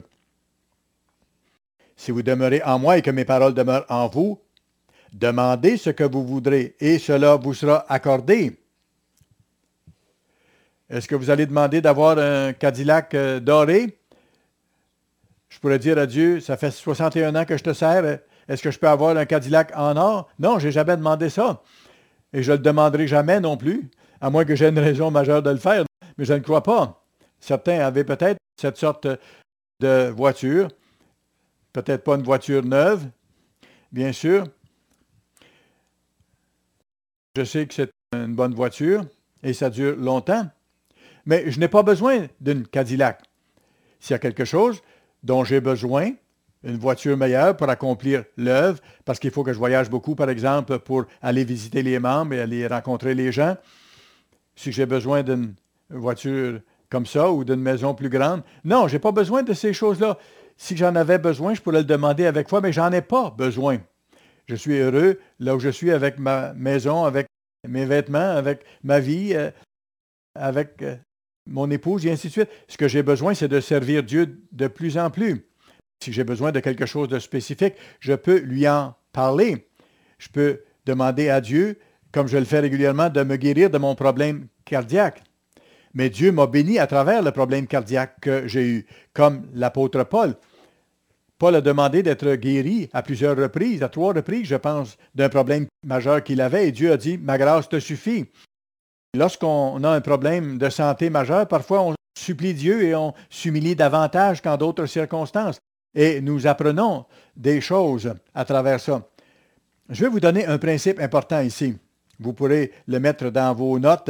Si vous demeurez en moi et que mes paroles demeurent en vous, demandez ce que vous voudrez et cela vous sera accordé. Est-ce que vous allez demander d'avoir un Cadillac euh, doré? Je pourrais dire à Dieu, ça fait soixante et un ans que je te sers, est-ce que je peux avoir un Cadillac en or? Non, je n'ai jamais demandé ça. Et je ne le demanderai jamais non plus, à moins que j'aie une raison majeure de le faire. Mais je ne crois pas. Certains avaient peut-être cette sorte de voiture, peut-être pas une voiture neuve, bien sûr. Je sais que c'est une bonne voiture et ça dure longtemps. Mais je n'ai pas besoin d'une Cadillac. S'il y a quelque chose dont j'ai besoin, une voiture meilleure pour accomplir l'œuvre, parce qu'il faut que je voyage beaucoup, par exemple, pour aller visiter les membres et aller rencontrer les gens. Si j'ai besoin d'une voiture comme ça ou d'une maison plus grande, non, je n'ai pas besoin de ces choses-là. Si j'en avais besoin, je pourrais le demander avec foi, mais j'en ai pas besoin. Je suis heureux là où je suis avec ma maison, avec mes vêtements, avec ma vie, euh, avec euh, mon épouse et ainsi de suite. Ce que j'ai besoin, c'est de servir Dieu de plus en plus. Si j'ai besoin de quelque chose de spécifique, je peux lui en parler. Je peux demander à Dieu, comme je le fais régulièrement, de me guérir de mon problème cardiaque. Mais Dieu m'a béni à travers le problème cardiaque que j'ai eu, comme l'apôtre Paul. Paul a demandé d'être guéri à plusieurs reprises, à trois reprises, je pense, d'un problème majeur qu'il avait, et Dieu a dit « Ma grâce te suffit ». Lorsqu'on a un problème de santé majeur, parfois on supplie Dieu et on s'humilie davantage qu'en d'autres circonstances. Et nous apprenons des choses à travers ça. Je vais vous donner un principe important ici. Vous pourrez le mettre dans vos notes.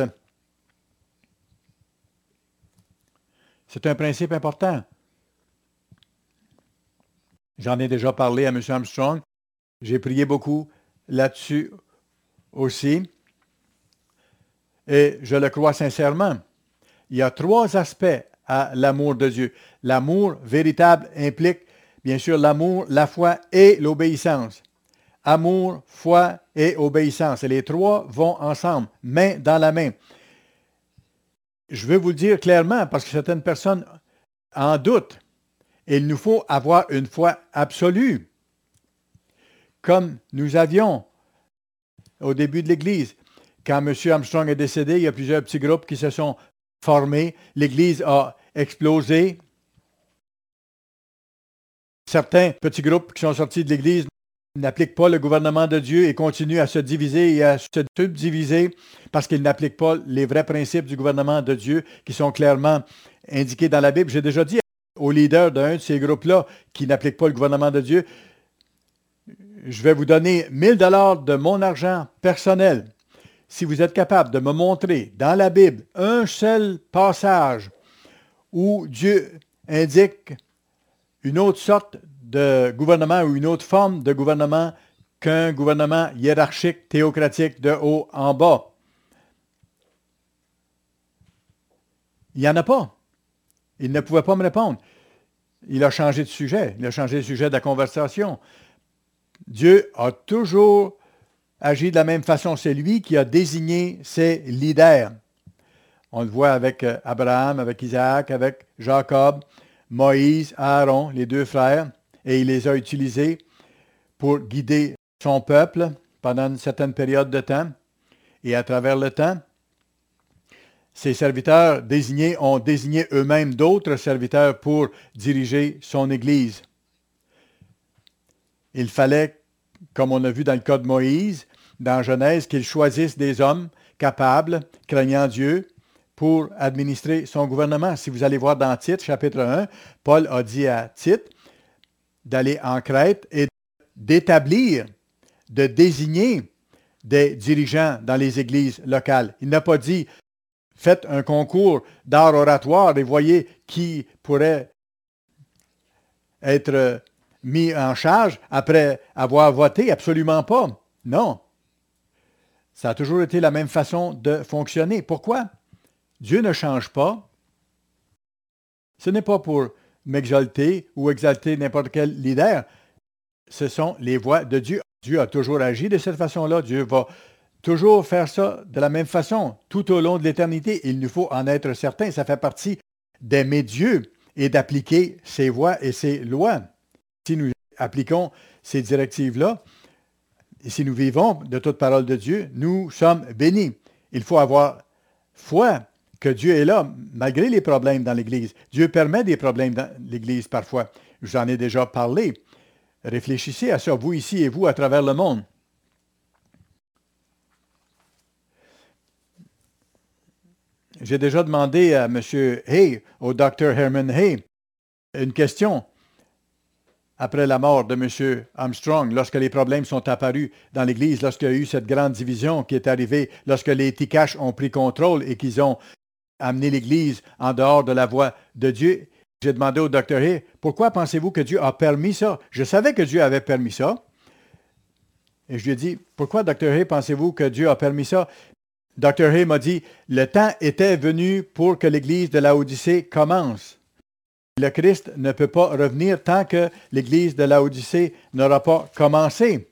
C'est un principe important. J'en ai déjà parlé à M. Armstrong. J'ai prié beaucoup là-dessus aussi. Et je le crois sincèrement. Il y a trois aspects à l'amour de Dieu. L'amour véritable implique, bien sûr, l'amour, la foi et l'obéissance. Amour, foi et obéissance. Et les trois vont ensemble, main dans la main. Je veux vous le dire clairement parce que certaines personnes en doutent. Il nous faut avoir une foi absolue, comme nous avions au début de l'Église. Quand M. Armstrong est décédé, il y a plusieurs petits groupes qui se sont formés. L'Église a explosé. Certains petits groupes qui sont sortis de l'Église n'appliquent pas le gouvernement de Dieu et continuent à se diviser et à se subdiviser parce qu'ils n'appliquent pas les vrais principes du gouvernement de Dieu qui sont clairement indiqués dans la Bible. J'ai déjà dit aux leaders d'un de ces groupes-là qui n'appliquent pas le gouvernement de Dieu, je vais vous donner mille dollars de mon argent personnel. Si vous êtes capable de me montrer dans la Bible un seul passage où Dieu indique une autre sorte de gouvernement ou une autre forme de gouvernement qu'un gouvernement hiérarchique, théocratique, de haut en bas. Il n'y en a pas. Il ne pouvait pas me répondre. il a changé de sujet. Il a changé de sujet de la conversation. Dieu a toujours agi de la même façon. C'est lui qui a désigné ses leaders. On le voit avec Abraham, avec Isaac, avec Jacob, Moïse, Aaron, les deux frères, et il les a utilisés pour guider son peuple pendant une certaine période de temps. Et à travers le temps, ses serviteurs désignés ont désigné eux-mêmes d'autres serviteurs pour diriger son Église. Il fallait, comme on a vu dans le cas de Moïse, dans Genèse, qu'il choisisse des hommes capables, craignant Dieu, pour administrer son gouvernement. Si vous allez voir dans Tite, chapitre un, Paul a dit à Tite d'aller en Crète et d'établir, de désigner des dirigeants dans les églises locales. Il n'a pas dit « Faites un concours d'art oratoire et voyez qui pourrait être mis en charge après avoir voté. » Absolument pas. Non. Ça a toujours été la même façon de fonctionner. Pourquoi? Dieu ne change pas. Ce n'est pas pour m'exalter ou exalter n'importe quel leader. Ce sont les voies de Dieu. Dieu a toujours agi de cette façon-là. Dieu va toujours faire ça de la même façon, tout au long de l'éternité. Il nous faut en être certain. Ça fait partie d'aimer Dieu et d'appliquer ses voies et ses lois. Si nous appliquons ces directives-là, et si nous vivons de toute parole de Dieu, nous sommes bénis. Il faut avoir foi que Dieu est là, malgré les problèmes dans l'Église. Dieu permet des problèmes dans l'Église parfois. J'en ai déjà parlé. Réfléchissez à ça, vous ici et vous à travers le monde. J'ai déjà demandé à M. Hay, au docteur Herman Hay, une question après la mort de M. Armstrong, lorsque les problèmes sont apparus dans l'Église, lorsqu'il y a eu cette grande division qui est arrivée, lorsque les Tikash ont pris contrôle et qu'ils ont amené l'Église en dehors de la voie de Dieu. J'ai demandé au docteur Hay, pourquoi pensez-vous que Dieu a permis ça? Je savais que Dieu avait permis ça. Et je lui ai dit, pourquoi, docteur Hay, pensez-vous que Dieu a permis ça? docteur Hay m'a dit, le temps était venu pour que l'Église de Laodicée commence. Le Christ ne peut pas revenir tant que l'Église de Laodicée n'aura pas commencé.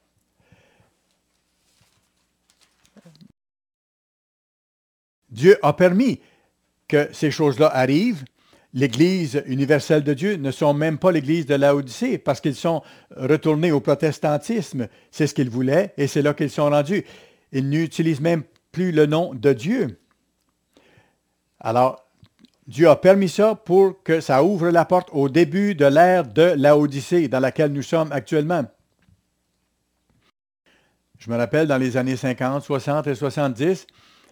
Dieu a permis que ces choses-là arrivent. L'Église universelle de Dieu ne sont même pas l'Église de Laodicée parce qu'ils sont retournés au protestantisme. C'est ce qu'ils voulaient et c'est là qu'ils sont rendus. Ils n'utilisent même plus le nom de Dieu. Alors, Dieu a permis ça pour que ça ouvre la porte au début de l'ère de Laodicée dans laquelle nous sommes actuellement. Je me rappelle dans les années cinquante, soixante et soixante-dix,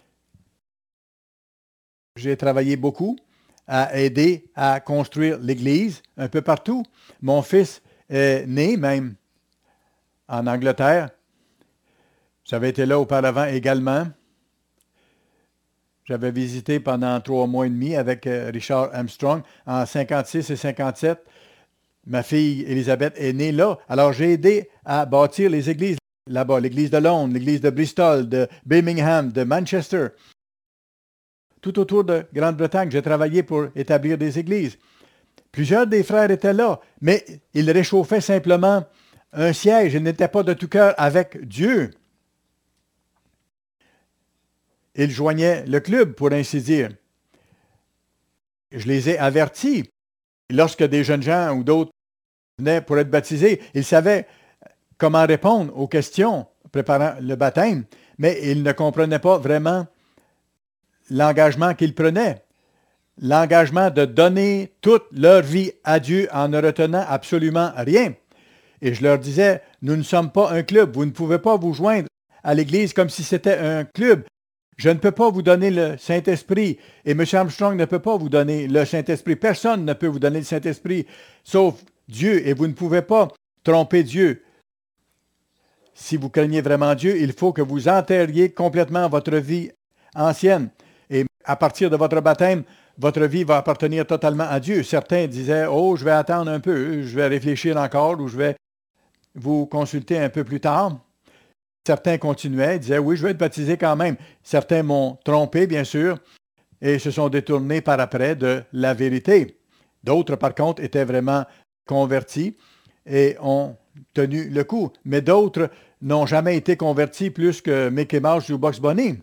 j'ai travaillé beaucoup à aider à construire l'Église un peu partout. Mon fils est né même en Angleterre. J'avais été là auparavant également. J'avais visité pendant trois mois et demi avec Richard Armstrong en cinquante-six et cinquante-sept. Ma fille Élisabeth est née là. Alors j'ai aidé à bâtir les églises là-bas. L'église de Londres, l'église de Bristol, de Birmingham, de Manchester. Tout autour de Grande-Bretagne, j'ai travaillé pour établir des églises. Plusieurs des frères étaient là, mais ils réchauffaient simplement un siège. Ils n'étaient pas de tout cœur avec Dieu. Ils joignaient le club, pour ainsi dire. Je les ai avertis. Lorsque des jeunes gens ou d'autres venaient pour être baptisés, ils savaient comment répondre aux questions préparant le baptême, mais ils ne comprenaient pas vraiment l'engagement qu'ils prenaient. L'engagement de donner toute leur vie à Dieu en ne retenant absolument rien. Et je leur disais, nous ne sommes pas un club. Vous ne pouvez pas vous joindre à l'Église comme si c'était un club. Je ne peux pas vous donner le Saint-Esprit et M. Armstrong ne peut pas vous donner le Saint-Esprit. Personne ne peut vous donner le Saint-Esprit sauf Dieu et vous ne pouvez pas tromper Dieu. Si vous craignez vraiment Dieu, il faut que vous enterriez complètement votre vie ancienne. Et à partir de votre baptême, votre vie va appartenir totalement à Dieu. Certains disaient, oh, je vais attendre un peu, je vais réfléchir encore ou je vais vous consulter un peu plus tard. Certains continuaient, disaient, oui, je vais être baptisé quand même. Certains m'ont trompé, bien sûr, et se sont détournés par après de la vérité. D'autres, par contre, étaient vraiment convertis et ont tenu le coup. Mais d'autres n'ont jamais été convertis plus que Mickey Mouse ou Bugs Bunny.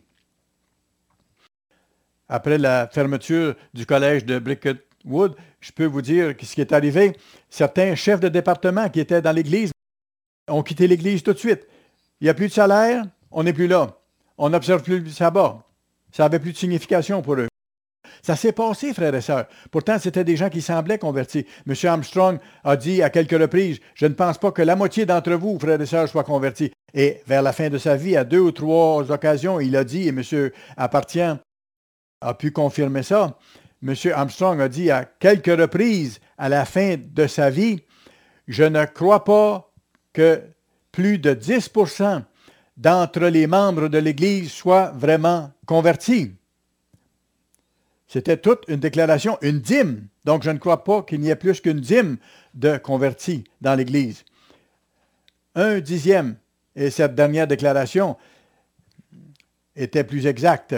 Après la fermeture du collège de Bricketwood, je peux vous dire ce qui est arrivé. Certains chefs de département qui étaient dans l'Église ont quitté l'Église tout de suite. Il n'y a plus de salaire, on n'est plus là. On n'observe plus le sabbat. Ça n'avait plus de signification pour eux. Ça s'est passé, frères et sœurs. Pourtant, c'était des gens qui semblaient convertis. M. Armstrong a dit à quelques reprises, « Je ne pense pas que la moitié d'entre vous, frères et sœurs, soient convertis. » Et vers la fin de sa vie, à deux ou trois occasions, il a dit, et M. Appartient a pu confirmer ça, M. Armstrong a dit à quelques reprises à la fin de sa vie, « Je ne crois pas que plus de dix pour cent d'entre les membres de l'Église soient vraiment convertis. » C'était toute une déclaration, une dîme. Donc, je ne crois pas qu'il n'y ait plus qu'une dîme de convertis dans l'Église. Un dixième. Et cette dernière déclaration était plus exacte.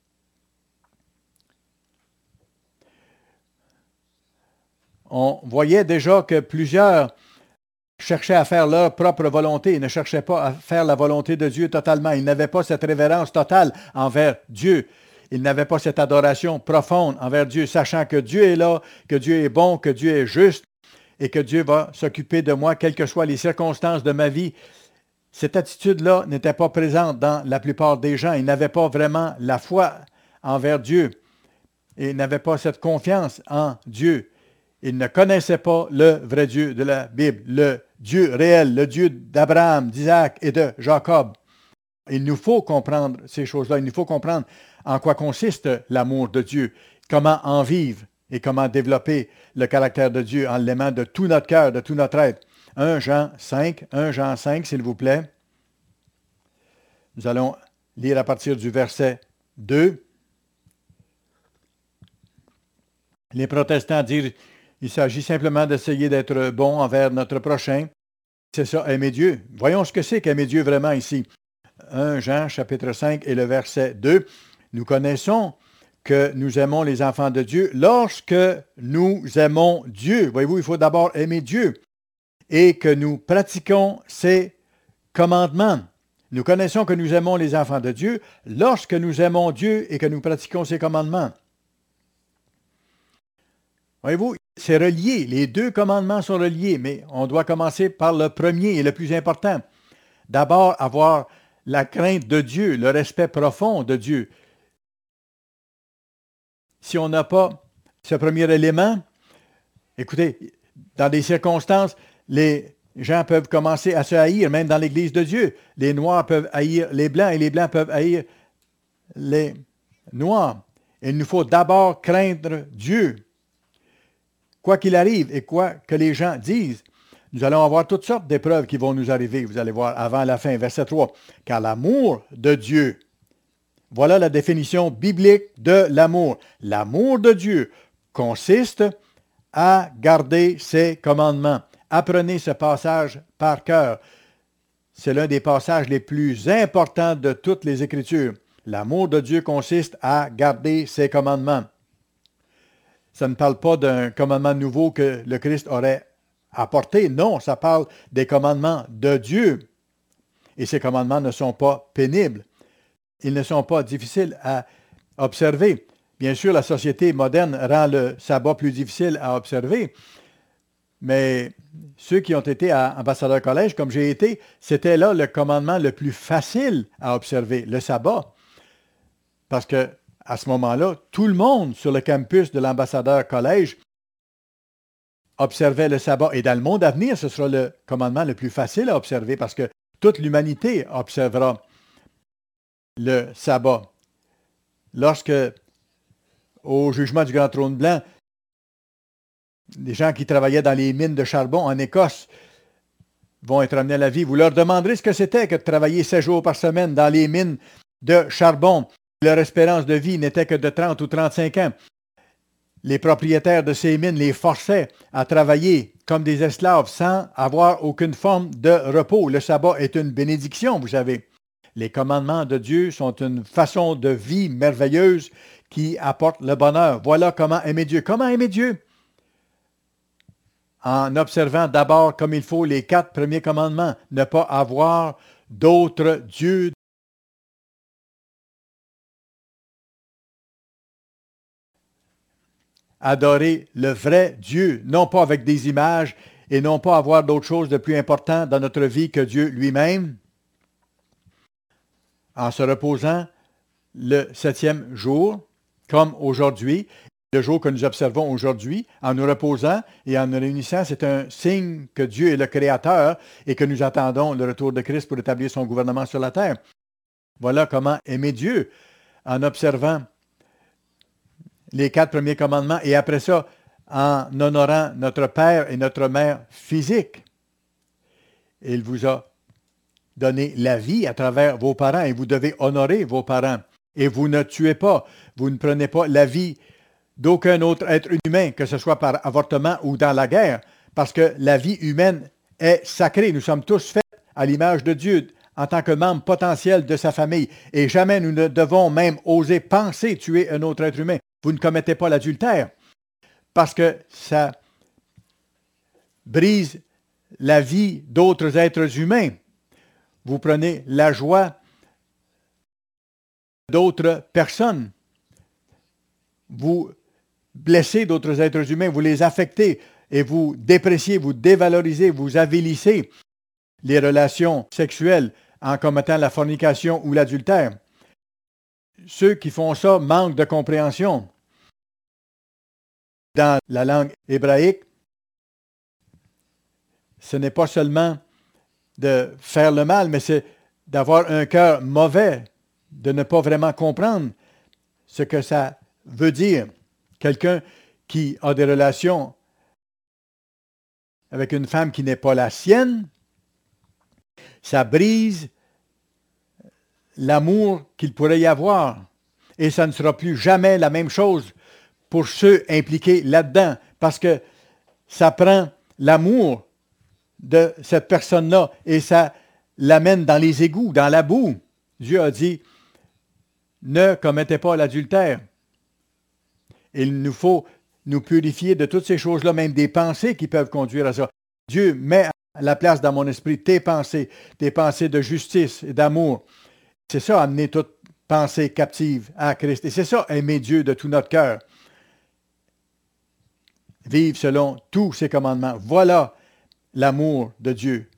On voyait déjà que plusieurs cherchaient à faire leur propre volonté. Ils ne cherchaient pas à faire la volonté de Dieu totalement. Ils n'avaient pas cette révérence totale envers Dieu. Ils n'avaient pas cette adoration profonde envers Dieu, sachant que Dieu est là, que Dieu est bon, que Dieu est juste et que Dieu va s'occuper de moi, quelles que soient les circonstances de ma vie. Cette attitude-là n'était pas présente dans la plupart des gens. Ils n'avaient pas vraiment la foi envers Dieu et n'avaient pas cette confiance en Dieu. Ils ne connaissaient pas le vrai Dieu de la Bible, le Dieu réel, le Dieu d'Abraham, d'Isaac et de Jacob. Il nous faut comprendre ces choses-là. Il nous faut comprendre en quoi consiste l'amour de Dieu, comment en vivre et comment développer le caractère de Dieu en l'aimant de tout notre cœur, de tout notre être. un Jean cinq, un Jean cinq, s'il vous plaît. Nous allons lire à partir du verset deux. Les protestants disent il s'agit simplement d'essayer d'être bon envers notre prochain. C'est ça, aimer Dieu. Voyons ce que c'est qu'aimer Dieu vraiment ici. un Jean chapitre cinq et le verset deux. Nous connaissons que nous aimons les enfants de Dieu lorsque nous aimons Dieu. Voyez-vous, il faut d'abord aimer Dieu et que nous pratiquons ses commandements. Nous connaissons que nous aimons les enfants de Dieu lorsque nous aimons Dieu et que nous pratiquons ses commandements. Voyez-vous, c'est relié. Les deux commandements sont reliés, mais on doit commencer par le premier et le plus important. D'abord, avoir la crainte de Dieu, le respect profond de Dieu. Si on n'a pas ce premier élément, écoutez, dans des circonstances, les gens peuvent commencer à se haïr, même dans l'Église de Dieu. Les Noirs peuvent haïr les Blancs et les Blancs peuvent haïr les Noirs. Il nous faut d'abord craindre Dieu. Quoi qu'il arrive et quoi que les gens disent, nous allons avoir toutes sortes d'épreuves qui vont nous arriver, vous allez voir, avant la fin, verset trois. Car l'amour de Dieu, voilà la définition biblique de l'amour. L'amour de Dieu consiste à garder ses commandements. Apprenez ce passage par cœur. C'est l'un des passages les plus importants de toutes les Écritures. L'amour de Dieu consiste à garder ses commandements. Ça ne parle pas d'un commandement nouveau que le Christ aurait apporté. Non, ça parle des commandements de Dieu. Et ces commandements ne sont pas pénibles. Ils ne sont pas difficiles à observer. Bien sûr, la société moderne rend le sabbat plus difficile à observer, mais ceux qui ont été à ambassadeur collège, comme j'ai été, c'était là le commandement le plus facile à observer, le sabbat. Parce que à ce moment-là, tout le monde sur le campus de l'ambassadeur collège observait le sabbat. Et dans le monde à venir, ce sera le commandement le plus facile à observer parce que toute l'humanité observera le sabbat. Lorsque, au jugement du Grand Trône Blanc, des gens qui travaillaient dans les mines de charbon en Écosse vont être amenés à la vie, vous leur demanderez ce que c'était que de travailler sept jours par semaine dans les mines de charbon. Leur espérance de vie n'était que de trente ou trente-cinq ans. Les propriétaires de ces mines les forçaient à travailler comme des esclaves sans avoir aucune forme de repos. Le sabbat est une bénédiction, vous savez. Les commandements de Dieu sont une façon de vie merveilleuse qui apporte le bonheur. Voilà comment aimer Dieu. Comment aimer Dieu? en observant d'abord comme il faut les quatre premiers commandements. Ne pas avoir d'autres dieux. Adorer le vrai Dieu, non pas avec des images et non pas avoir d'autre chose de plus important dans notre vie que Dieu lui-même. En se reposant le septième jour, comme aujourd'hui, le jour que nous observons aujourd'hui, en nous reposant et en nous réunissant, c'est un signe que Dieu est le Créateur et que nous attendons le retour de Christ pour établir son gouvernement sur la terre. Voilà comment aimer Dieu, en observant les quatre premiers commandements et après ça, en honorant notre père et notre mère physique. Il vous a donné la vie à travers vos parents et vous devez honorer vos parents. Et vous ne tuez pas, vous ne prenez pas la vie d'aucun autre être humain, que ce soit par avortement ou dans la guerre, parce que la vie humaine est sacrée. Nous sommes tous faits à l'image de Dieu en tant que membres potentiels de sa famille. Et jamais nous ne devons même oser penser tuer un autre être humain. Vous ne commettez pas l'adultère, parce que ça brise la vie d'autres êtres humains. Vous prenez la joie d'autres personnes. Vous blessez d'autres êtres humains, vous les affectez et vous dépréciez, vous dévalorisez, vous avilissez les relations sexuelles en commettant la fornication ou l'adultère. Ceux qui font ça manquent de compréhension. Dans la langue hébraïque, ce n'est pas seulement de faire le mal, mais c'est d'avoir un cœur mauvais, de ne pas vraiment comprendre ce que ça veut dire. Quelqu'un qui a des relations avec une femme qui n'est pas la sienne, ça brise l'amour qu'il pourrait y avoir. Et ça ne sera plus jamais la même chose pour ceux impliqués là-dedans, parce que ça prend l'amour de cette personne-là et ça l'amène dans les égouts, dans la boue. Dieu a dit, ne commettez pas l'adultère. Il nous faut nous purifier de toutes ces choses-là, même des pensées qui peuvent conduire à ça. Dieu met à la place dans mon esprit tes pensées, tes pensées de justice et d'amour. C'est ça, amener toute pensée captive à Christ. Et c'est ça, aimer Dieu de tout notre cœur. Vivre selon tous ses commandements. Voilà l'amour de Dieu.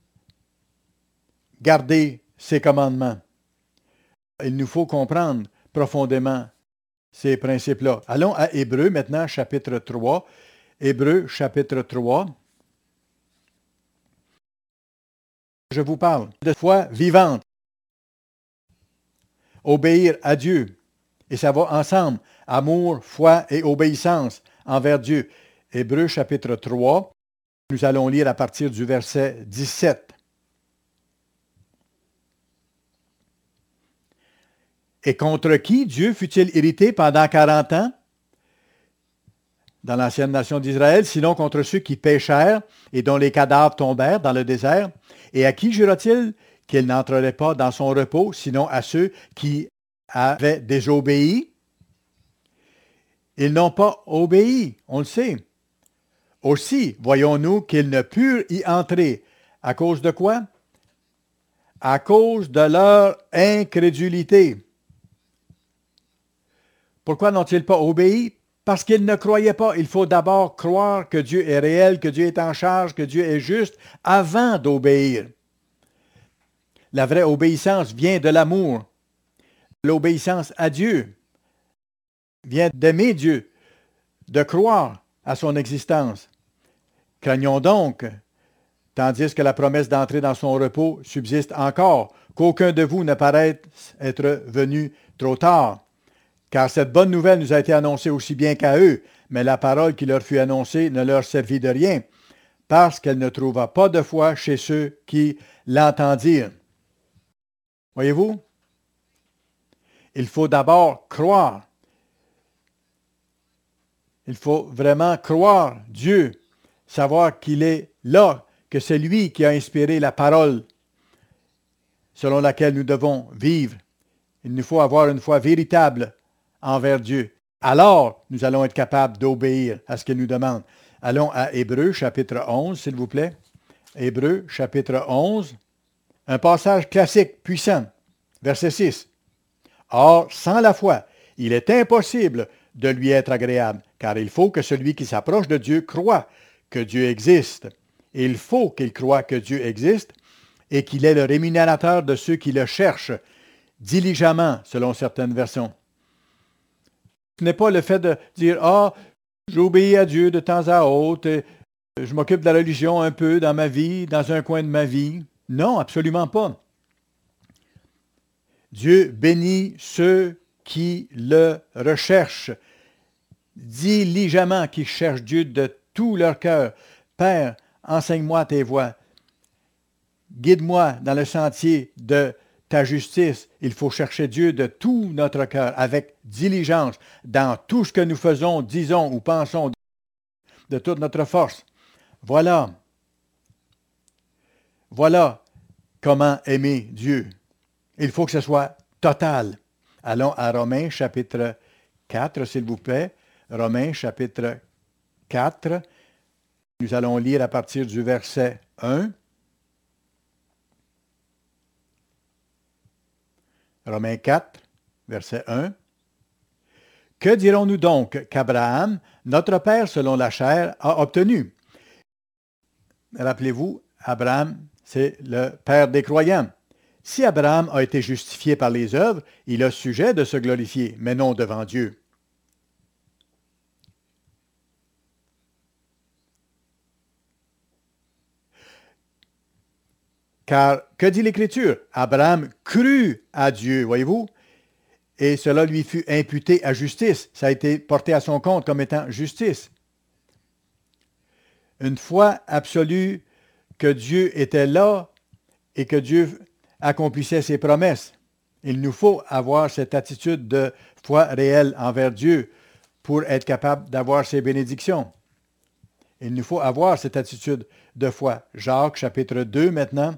Garder ses commandements. Il nous faut comprendre profondément ces principes-là. Allons à Hébreux maintenant, chapitre trois. Hébreux, chapitre trois. Je vous parle de foi vivante. Obéir à Dieu. Et ça va ensemble. Amour, foi et obéissance envers Dieu. Hébreux, chapitre trois. Nous allons lire à partir du verset dix-sept. Et contre qui Dieu fut-il irrité pendant quarante ans dans l'ancienne nation d'Israël, sinon contre ceux qui péchèrent et dont les cadavres tombèrent dans le désert? Et à qui jura-t-il qu'il n'entrerait pas dans son repos, sinon à ceux qui avaient désobéi? Ils n'ont pas obéi, on le sait. Aussi, voyons-nous qu'ils ne purent y entrer. À cause de quoi? À cause de leur incrédulité. Pourquoi n'ont-ils pas obéi? Parce qu'ils ne croyaient pas. Il faut d'abord croire que Dieu est réel, que Dieu est en charge, que Dieu est juste, avant d'obéir. La vraie obéissance vient de l'amour. L'obéissance à Dieu vient d'aimer Dieu, de croire à son existence. Craignons donc, tandis que la promesse d'entrer dans son repos subsiste encore, qu'aucun de vous ne paraisse être venu trop tard. Car cette bonne nouvelle nous a été annoncée aussi bien qu'à eux, mais la parole qui leur fut annoncée ne leur servit de rien, parce qu'elle ne trouva pas de foi chez ceux qui l'entendirent. Voyez-vous? Il faut d'abord croire. Il faut vraiment croire Dieu, savoir qu'il est là, que c'est lui qui a inspiré la parole selon laquelle nous devons vivre. Il nous faut avoir une foi véritable envers Dieu. alors nous allons être capables d'obéir à ce qu'il nous demande. Allons à Hébreux, chapitre onze, s'il vous plaît. Hébreux, chapitre onze, un passage classique, puissant, verset six. Or, sans la foi, il est impossible de lui être agréable, car il faut que celui qui s'approche de Dieu croie que Dieu existe. Il faut qu'il croie que Dieu existe et qu'il est le rémunérateur de ceux qui le cherchent diligemment, selon certaines versions. Ce n'est pas le fait de dire « Ah, j'obéis à Dieu de temps à autre, je m'occupe de la religion un peu dans ma vie, dans un coin de ma vie. » Non, absolument pas. Dieu bénit ceux qui le recherchent diligemment, qui cherchent Dieu de tout leur cœur. Père, enseigne-moi tes voies. Guide-moi dans le sentier de ta justice. Il faut chercher Dieu de tout notre cœur, avec diligence, dans tout ce que nous faisons, disons ou pensons, de toute notre force. Voilà. Voilà comment aimer Dieu. Il faut que ce soit total. Allons à Romains chapitre quatre, s'il vous plaît. Romains chapitre quatre. Nous allons lire à partir du verset un. Romains quatre, verset un. Que dirons-nous donc qu'Abraham, notre père selon la chair, a obtenu? Rappelez-vous, Abraham, c'est le père des croyants. Si Abraham a été justifié par les œuvres, il a sujet de se glorifier, mais non devant Dieu. Car, que dit l'Écriture? Abraham crut à Dieu, voyez-vous, et cela lui fut imputé à justice. Ça a été porté à son compte comme étant justice. Une foi absolue que Dieu était là et que Dieu accomplissait ses promesses. Il nous faut avoir cette attitude de foi réelle envers Dieu pour être capable d'avoir ses bénédictions. Il nous faut avoir cette attitude de foi. Jacques, chapitre deux maintenant.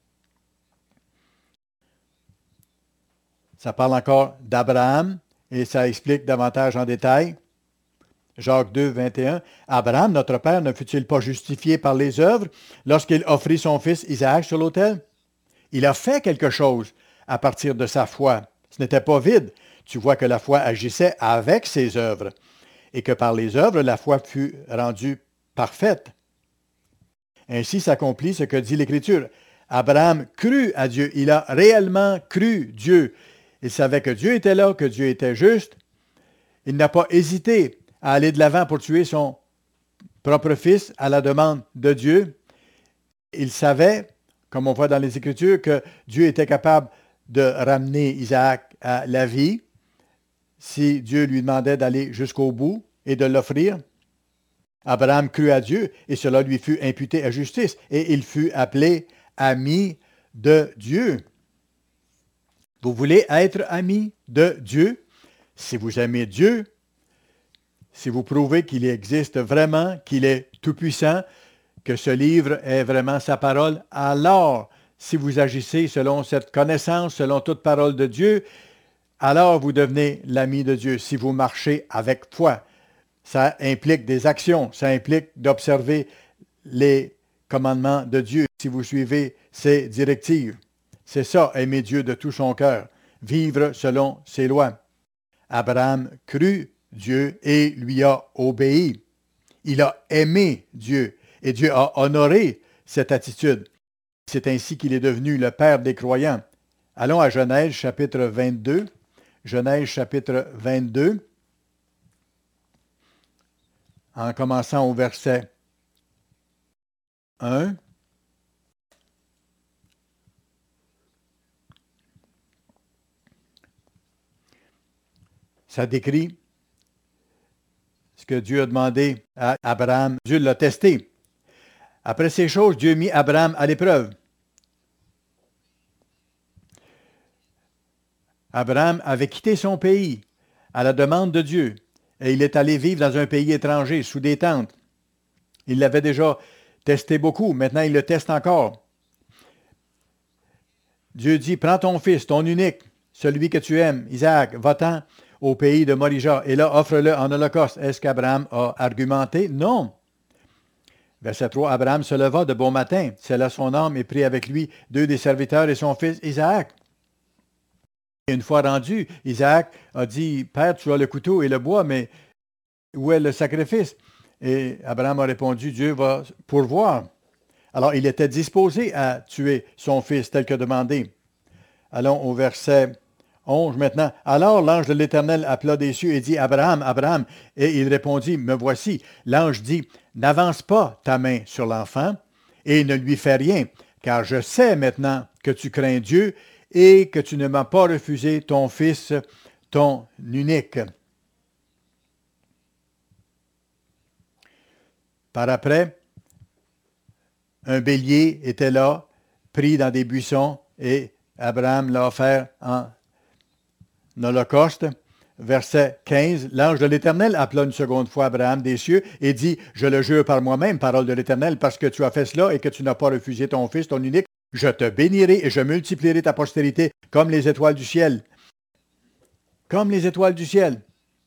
Ça parle encore d'Abraham et ça explique davantage en détail. Jacques deux, vingt et un. Abraham, notre père, ne fut-il pas justifié par les œuvres lorsqu'il offrit son fils Isaac sur l'autel? Il a fait quelque chose à partir de sa foi. Ce n'était pas vide. Tu vois que la foi agissait avec ses œuvres et que par les œuvres, la foi fut rendue parfaite. Ainsi s'accomplit ce que dit l'Écriture. Abraham crut à Dieu. Il a réellement cru Dieu. Il savait que Dieu était là, que Dieu était juste. Il n'a pas hésité à aller de l'avant pour tuer son propre fils à la demande de Dieu. Il savait, comme on voit dans les Écritures, que Dieu était capable de ramener Isaac à la vie si Dieu lui demandait d'aller jusqu'au bout et de l'offrir. Abraham crut à Dieu et cela lui fut imputé à justice et il fut appelé ami de Dieu. Vous voulez être ami de Dieu? Si vous aimez Dieu, si vous prouvez qu'il existe vraiment, qu'il est tout-puissant, que ce livre est vraiment sa parole, alors, si vous agissez selon cette connaissance, selon toute parole de Dieu, alors vous devenez l'ami de Dieu. Si vous marchez avec foi, ça implique des actions, ça implique d'observer les commandements de Dieu, si vous suivez ses directives. C'est ça, aimer Dieu de tout son cœur, vivre selon ses lois. Abraham crut Dieu et lui a obéi. Il a aimé Dieu et Dieu a honoré cette attitude. C'est ainsi qu'il est devenu le Père des croyants. Allons à Genèse chapitre vingt-deux. Genèse chapitre vingt-deux, en commençant au verset un. Ça décrit ce que Dieu a demandé à Abraham. Dieu l'a testé. Après ces choses, Dieu mit Abraham à l'épreuve. Abraham avait quitté son pays à la demande de Dieu et il est allé vivre dans un pays étranger, sous des tentes. Il l'avait déjà testé beaucoup, maintenant il le teste encore. Dieu dit, prends ton fils, ton unique, celui que tu aimes, Isaac, va-t'en au pays de Morija, et là, offre-le en holocauste. Est-ce qu'Abraham a argumenté? Non. Verset trois, Abraham se leva de bon matin, sella son âme et prit avec lui deux des serviteurs et son fils Isaac. Et une fois rendu, Isaac a dit, Père, tu as le couteau et le bois, mais où est le sacrifice? Et Abraham a répondu, Dieu va pourvoir. Alors, il était disposé à tuer son fils tel que demandé. Allons au verset onze maintenant. Alors l'ange de l'Éternel appela des cieux et dit, Abraham, Abraham. Et il répondit, me voici. L'ange dit, n'avance pas ta main sur l'enfant et ne lui fais rien, car je sais maintenant que tu crains Dieu et que tu ne m'as pas refusé ton fils, ton unique. Par après, un bélier était là, pris dans des buissons, et Abraham l'a offert en holocauste. Verset quinze, l'ange de l'Éternel appela une seconde fois Abraham des cieux et dit, je le jure par moi-même, parole de l'Éternel, parce que tu as fait cela et que tu n'as pas refusé ton fils, ton unique, je te bénirai et je multiplierai ta postérité comme les étoiles du ciel. Comme les étoiles du ciel.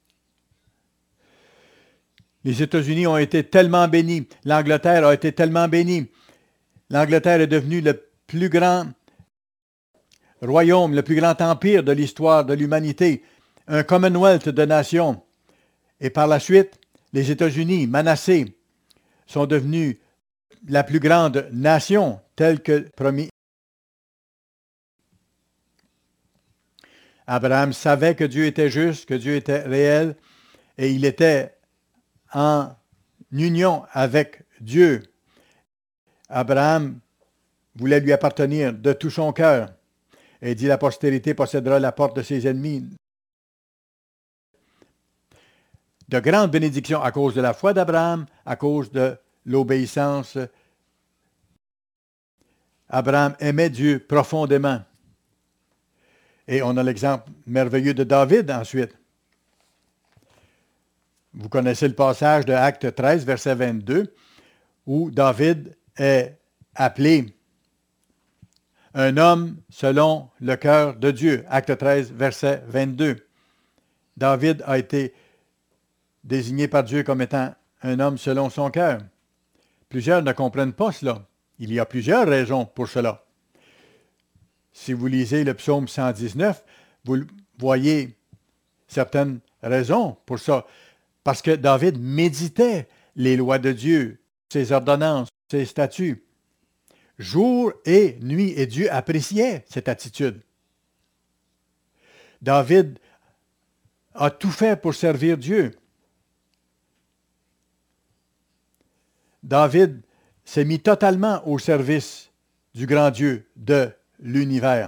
Les États-Unis ont été tellement bénis. L'Angleterre a été tellement bénie. L'Angleterre est devenue le plus grand royaume, le plus grand empire de l'histoire de l'humanité, un Commonwealth de nations. Et par la suite, les États-Unis, Manassé, sont devenus la plus grande nation, telle que promis. Abraham savait que Dieu était juste, que Dieu était réel, et il était en union avec Dieu. Abraham voulait lui appartenir de tout son cœur. Et dit, la postérité possédera la porte de ses ennemis. De grandes bénédictions à cause de la foi d'Abraham, à cause de l'obéissance. Abraham aimait Dieu profondément. Et on a l'exemple merveilleux de David ensuite. Vous connaissez le passage de Acte treize, verset vingt-deux, où David est appelé un homme selon le cœur de Dieu. Acte treize, verset vingt-deux. David a été désigné par Dieu comme étant un homme selon son cœur. Plusieurs ne comprennent pas cela. Il y a plusieurs raisons pour cela. Si vous lisez le psaume cent dix-neuf, vous voyez certaines raisons pour ça. Parce que David méditait les lois de Dieu, ses ordonnances, ses statuts. Jour et nuit, et Dieu appréciait cette attitude. David a tout fait pour servir Dieu. David s'est mis totalement au service du grand Dieu de l'univers.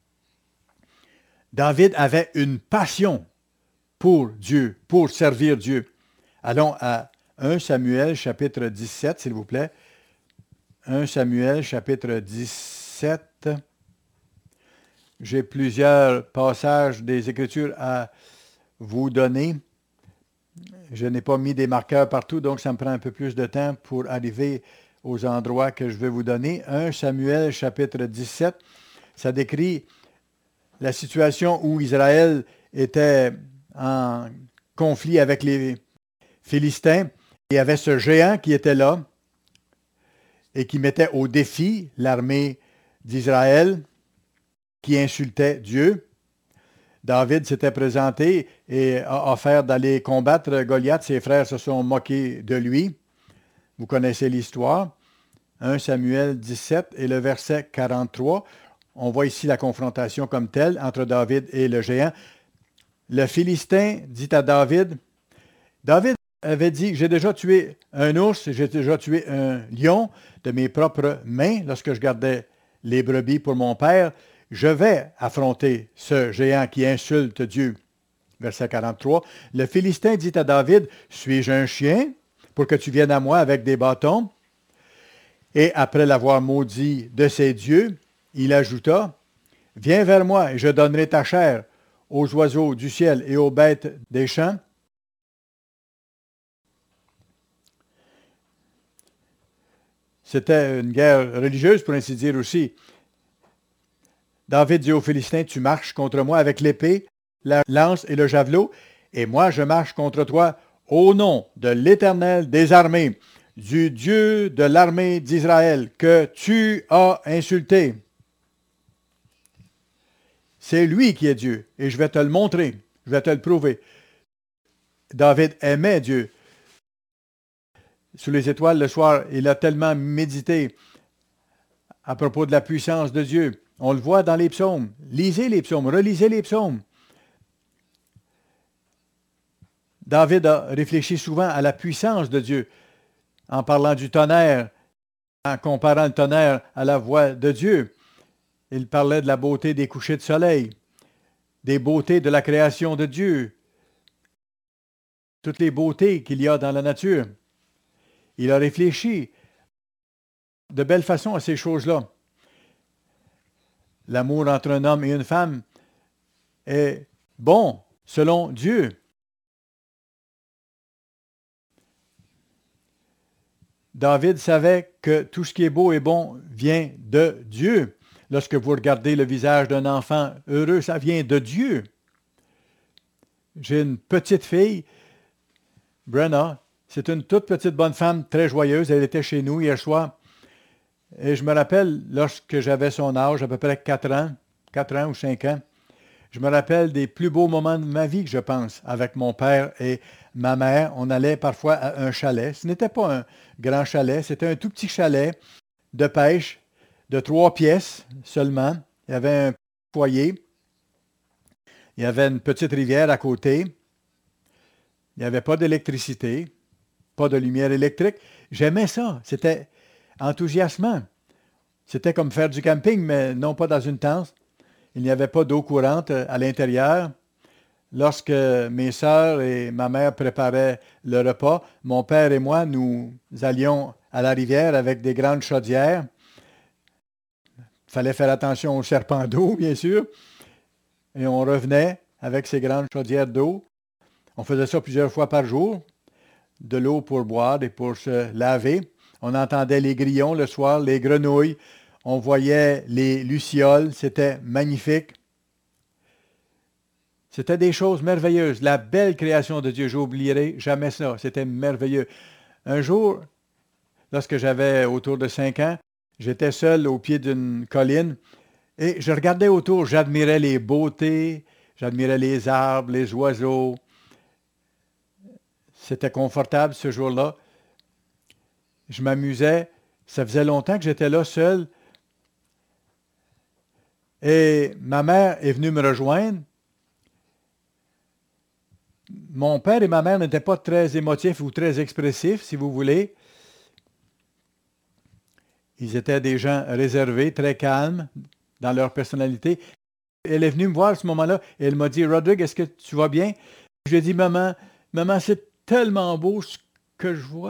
David avait une passion pour Dieu, pour servir Dieu. Allons à premier Samuel, chapitre dix-sept, s'il vous plaît. premier Samuel, chapitre dix-sept. J'ai plusieurs passages des Écritures à vous donner. Je n'ai pas mis des marqueurs partout, donc ça me prend un peu plus de temps pour arriver aux endroits que je vais vous donner. premier Samuel, chapitre dix-sept, ça décrit la situation où Israël était en conflit avec les Philistins. Il y avait ce géant qui était là et qui mettait au défi l'armée d'Israël, qui insultait Dieu. David s'était présenté et a offert d'aller combattre Goliath. Ses frères se sont moqués de lui. Vous connaissez l'histoire. premier Samuel dix-sept et le verset quarante-trois. On voit ici la confrontation comme telle entre David et le géant. Le Philistin dit à David, David avait dit, j'ai déjà tué un ours, j'ai déjà tué un lion de mes propres mains lorsque je gardais les brebis pour mon père. Je vais affronter ce géant qui insulte Dieu. Verset quarante-trois. Le Philistin dit à David, suis-je un chien pour que tu viennes à moi avec des bâtons? Et après l'avoir maudit de ses dieux, il ajouta, viens vers moi et je donnerai ta chair aux oiseaux du ciel et aux bêtes des champs. C'était une guerre religieuse, pour ainsi dire aussi. David dit aux Philistins, tu marches contre moi avec l'épée la lance et le javelot, et moi je marche contre toi au nom de l'Éternel des armées, du Dieu de l'armée d'Israël, que tu as insulté. C'est lui qui est Dieu, et je vais te le montrer, je vais te le prouver. David aimait Dieu. Sous les étoiles, le soir, il a tellement médité à propos de la puissance de Dieu. On le voit dans les psaumes. Lisez les psaumes, relisez les psaumes. David a réfléchi souvent à la puissance de Dieu, en parlant du tonnerre, en comparant le tonnerre à la voix de Dieu. Il parlait de la beauté des couchers de soleil, des beautés de la création de Dieu, toutes les beautés qu'il y a dans la nature. Il a réfléchi de belle façon à ces choses-là. L'amour entre un homme et une femme est bon selon Dieu. David savait que tout ce qui est beau et bon vient de Dieu. Lorsque vous regardez le visage d'un enfant heureux, ça vient de Dieu. J'ai une petite fille, Brenna. C'est une toute petite bonne femme, très joyeuse. Elle était chez nous hier soir. Et je me rappelle, lorsque j'avais son âge, à peu près quatre ans, quatre ans ou cinq ans, je me rappelle des plus beaux moments de ma vie, je pense, avec mon père et ma mère. On allait parfois à un chalet. Ce n'était pas un grand chalet, c'était un tout petit chalet de pêche de trois pièces seulement. Il y avait un foyer. Il y avait une petite rivière à côté. Il n'y avait pas d'électricité, pas de lumière électrique. J'aimais ça. C'était enthousiasmant. C'était comme faire du camping, mais non pas dans une tente. Il n'y avait pas d'eau courante à l'intérieur. Lorsque mes sœurs et ma mère préparaient le repas, mon père et moi, nous allions à la rivière avec des grandes chaudières. Il fallait faire attention aux serpents d'eau, bien sûr. Et on revenait avec ces grandes chaudières d'eau. On faisait ça plusieurs fois par jour. De l'eau pour boire et pour se laver. On entendait les grillons le soir, les grenouilles. On voyait les lucioles. C'était magnifique. C'était des choses merveilleuses. La belle création de Dieu. Je n'oublierai jamais ça. C'était merveilleux. Un jour, lorsque j'avais autour de cinq ans, j'étais seul au pied d'une colline et je regardais autour. J'admirais les beautés. J'admirais les arbres, les oiseaux. C'était confortable ce jour-là. Je m'amusais. Ça faisait longtemps que j'étais là seul. Et ma mère est venue me rejoindre. Mon père et ma mère n'étaient pas très émotifs ou très expressifs, si vous voulez. Ils étaient des gens réservés, très calmes dans leur personnalité. Elle est venue me voir à ce moment-là et elle m'a dit, « Rodrigue, est-ce que tu vas bien? » Je lui ai dit, « Maman, maman, c'est tellement beau ce que je vois. »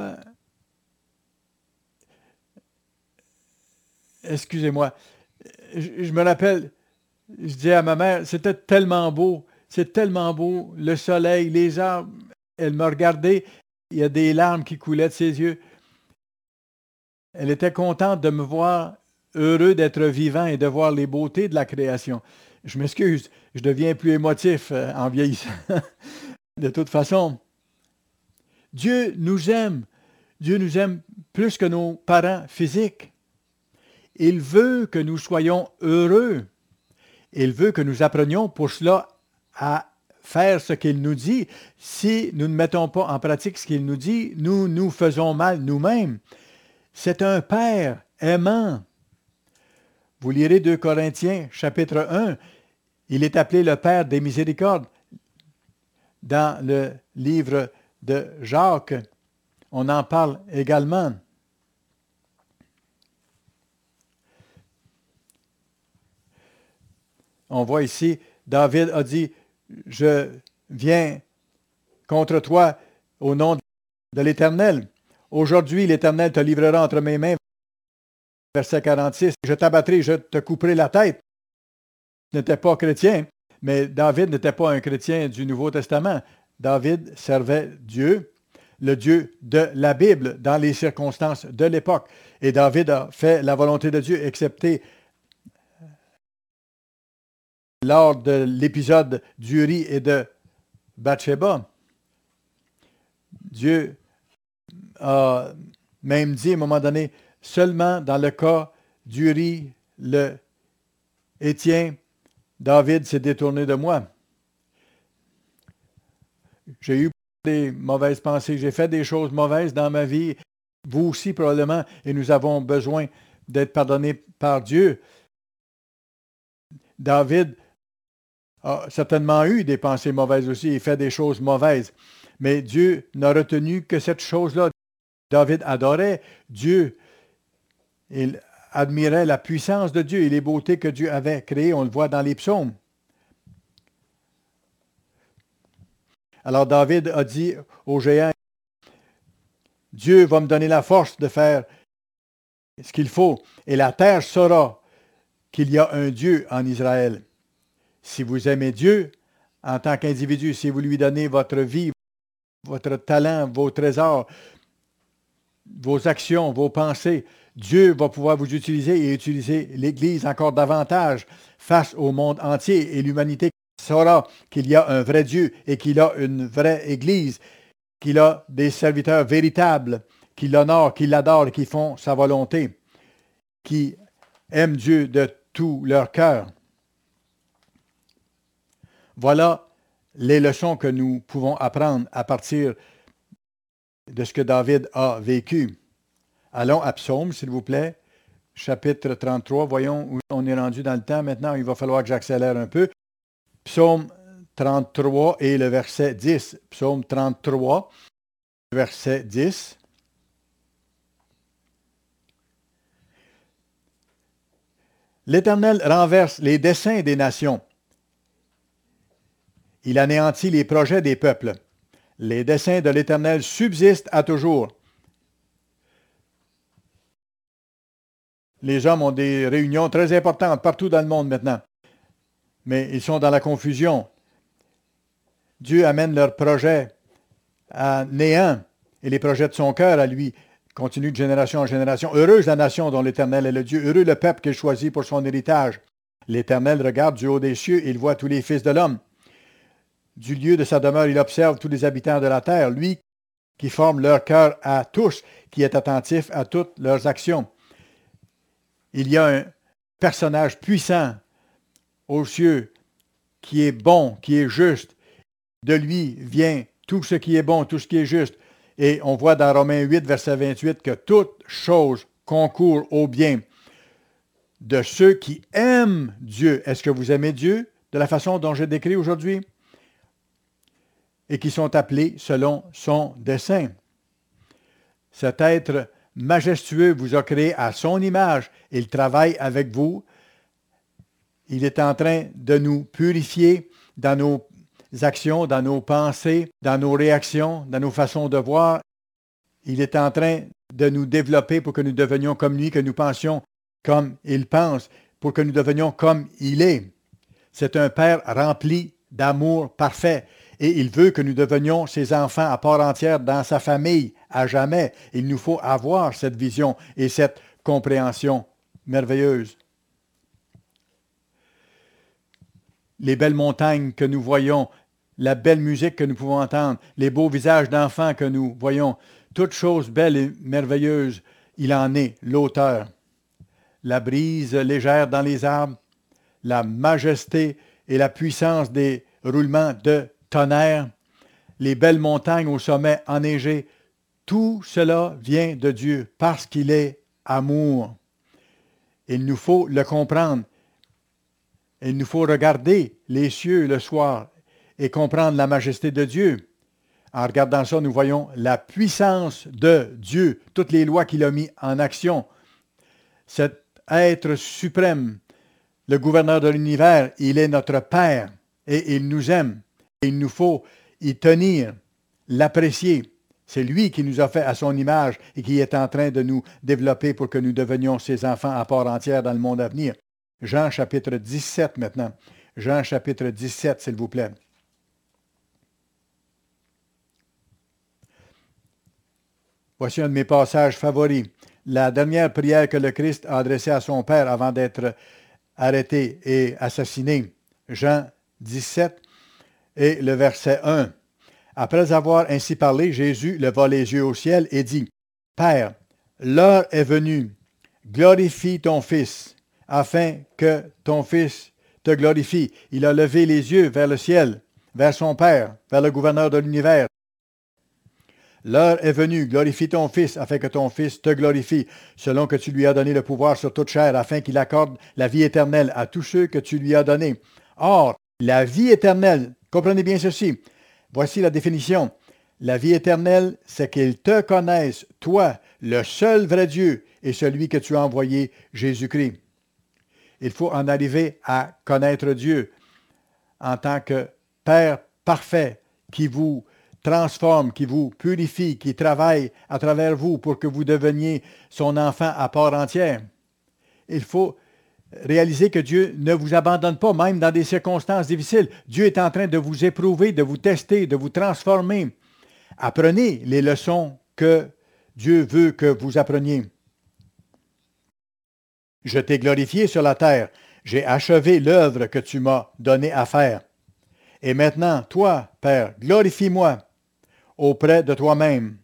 Excusez-moi. Je, je me rappelle, je dis à ma mère, c'était tellement beau, c'est tellement beau, le soleil, les arbres. Elle me regardait, il y a des larmes qui coulaient de ses yeux. Elle était contente de me voir heureux d'être vivant et de voir les beautés de la création. Je m'excuse, je deviens plus émotif euh, en vieillissant. De toute façon, Dieu nous aime. Dieu nous aime plus que nos parents physiques. Il veut que nous soyons heureux. Il veut que nous apprenions pour cela à faire ce qu'il nous dit. Si nous ne mettons pas en pratique ce qu'il nous dit, nous nous faisons mal nous-mêmes. C'est un Père aimant. Vous lirez deux Corinthiens, chapitre un. Il est appelé le Père des miséricordes. Dans le livre de Jacques, on en parle également. On voit ici, David a dit, « Je viens contre toi au nom de l'Éternel. Aujourd'hui, l'Éternel te livrera entre mes mains. » Verset quarante-six, « Je t'abattrai, je te couperai la tête. » Il n'était pas chrétien, mais David n'était pas un chrétien du Nouveau Testament. David servait Dieu, le Dieu de la Bible, dans les circonstances de l'époque. Et David a fait la volonté de Dieu, excepté lors de l'épisode d'Uri et de Bathsheba. Dieu a même dit à un moment donné, seulement dans le cas d'Uri, le Héthien, David s'est détourné de moi. J'ai eu des mauvaises pensées, j'ai fait des choses mauvaises dans ma vie, vous aussi probablement, et nous avons besoin d'être pardonnés par Dieu. David a certainement eu des pensées mauvaises aussi et fait des choses mauvaises, mais Dieu n'a retenu que cette chose-là. David adorait Dieu, il admirait la puissance de Dieu et les beautés que Dieu avait créées, on le voit dans les psaumes. Alors David a dit au géant, Dieu va me donner la force de faire ce qu'il faut, et la terre saura qu'il y a un Dieu en Israël. Si vous aimez Dieu en tant qu'individu, si vous lui donnez votre vie, votre talent, vos trésors, vos actions, vos pensées, Dieu va pouvoir vous utiliser et utiliser l'Église encore davantage face au monde entier, et l'humanité saura qu'il y a un vrai Dieu et qu'il a une vraie Église, qu'il a des serviteurs véritables, qui l'honorent, qui l'adorent, qui font sa volonté, qui aiment Dieu de tout leur cœur. Voilà les leçons que nous pouvons apprendre à partir de ce que David a vécu. Allons à Psaume, s'il vous plaît, chapitre trente-trois. Voyons où on est rendu dans le temps. Maintenant, il va falloir que j'accélère un peu. Psaume trente-trois et le verset dix. Psaume trente-trois, verset dix. L'Éternel renverse les desseins des nations. Il anéantit les projets des peuples. Les desseins de l'Éternel subsistent à toujours. Les hommes ont des réunions très importantes partout dans le monde maintenant, mais ils sont dans la confusion. Dieu amène leurs projets à néant et les projets de son cœur à lui continuent de génération en génération. Heureuse la nation dont l'Éternel est le Dieu, heureux le peuple qu'il choisit pour son héritage. L'Éternel regarde du haut des cieux et il voit tous les fils de l'homme. Du lieu de sa demeure, il observe tous les habitants de la terre, lui qui forme leur cœur à tous, qui est attentif à toutes leurs actions. Il y a un personnage puissant aux cieux qui est bon, qui est juste. De lui vient tout ce qui est bon, tout ce qui est juste. Et on voit dans Romains huit, verset vingt-huit, que toute chose concourt au bien de ceux qui aiment Dieu. Est-ce que vous aimez Dieu de la façon dont je décris aujourd'hui? Et qui sont appelés selon son dessein. Cet être majestueux vous a créé à son image. Il travaille avec vous. Il est en train de nous purifier dans nos actions, dans nos pensées, dans nos réactions, dans nos façons de voir. Il est en train de nous développer pour que nous devenions comme lui, que nous pensions comme il pense, pour que nous devenions comme il est. C'est un Père rempli d'amour parfait. Et il veut que nous devenions ses enfants à part entière dans sa famille, à jamais. Il nous faut avoir cette vision et cette compréhension merveilleuse. Les belles montagnes que nous voyons, la belle musique que nous pouvons entendre, les beaux visages d'enfants que nous voyons, toutes choses belles et merveilleuses, il en est l'auteur. La brise légère dans les arbres, la majesté et la puissance des roulements de tonnerre, les belles montagnes au sommet enneigées, tout cela vient de Dieu parce qu'il est amour. Il nous faut le comprendre. Il nous faut regarder les cieux le soir et comprendre la majesté de Dieu. En regardant ça, nous voyons la puissance de Dieu, toutes les lois qu'il a mis en action. Cet être suprême, le gouverneur de l'univers, il est notre Père et il nous aime. Il nous faut y tenir, l'apprécier. C'est lui qui nous a fait à son image et qui est en train de nous développer pour que nous devenions ses enfants à part entière dans le monde à venir. Jean chapitre dix-sept maintenant. Jean chapitre dix-sept, s'il vous plaît. Voici un de mes passages favoris. La dernière prière que le Christ a adressée à son Père avant d'être arrêté et assassiné. Jean dix-sept et le verset un. Après avoir ainsi parlé, Jésus leva les yeux au ciel et dit, « Père, l'heure est venue, glorifie ton Fils, afin que ton Fils te glorifie. » Il a levé les yeux vers le ciel, vers son Père, vers le gouverneur de l'univers. L'heure est venue, glorifie ton Fils, afin que ton Fils te glorifie, selon que tu lui as donné le pouvoir sur toute chair, afin qu'il accorde la vie éternelle à tous ceux que tu lui as donnés. Or, la vie éternelle, comprenez bien ceci, voici la définition. La vie éternelle, c'est qu'ils te connaissent, toi, le seul vrai Dieu, et celui que tu as envoyé, Jésus-Christ. Il faut en arriver à connaître Dieu en tant que Père parfait qui vous transforme, qui vous purifie, qui travaille à travers vous pour que vous deveniez son enfant à part entière. Il faut réaliser que Dieu ne vous abandonne pas, même dans des circonstances difficiles. Dieu est en train de vous éprouver, de vous tester, de vous transformer. Apprenez les leçons que Dieu veut que vous appreniez. Je t'ai glorifié sur la terre. J'ai achevé l'œuvre que tu m'as donnée à faire. Et maintenant, toi, Père, glorifie-moi auprès de toi-même.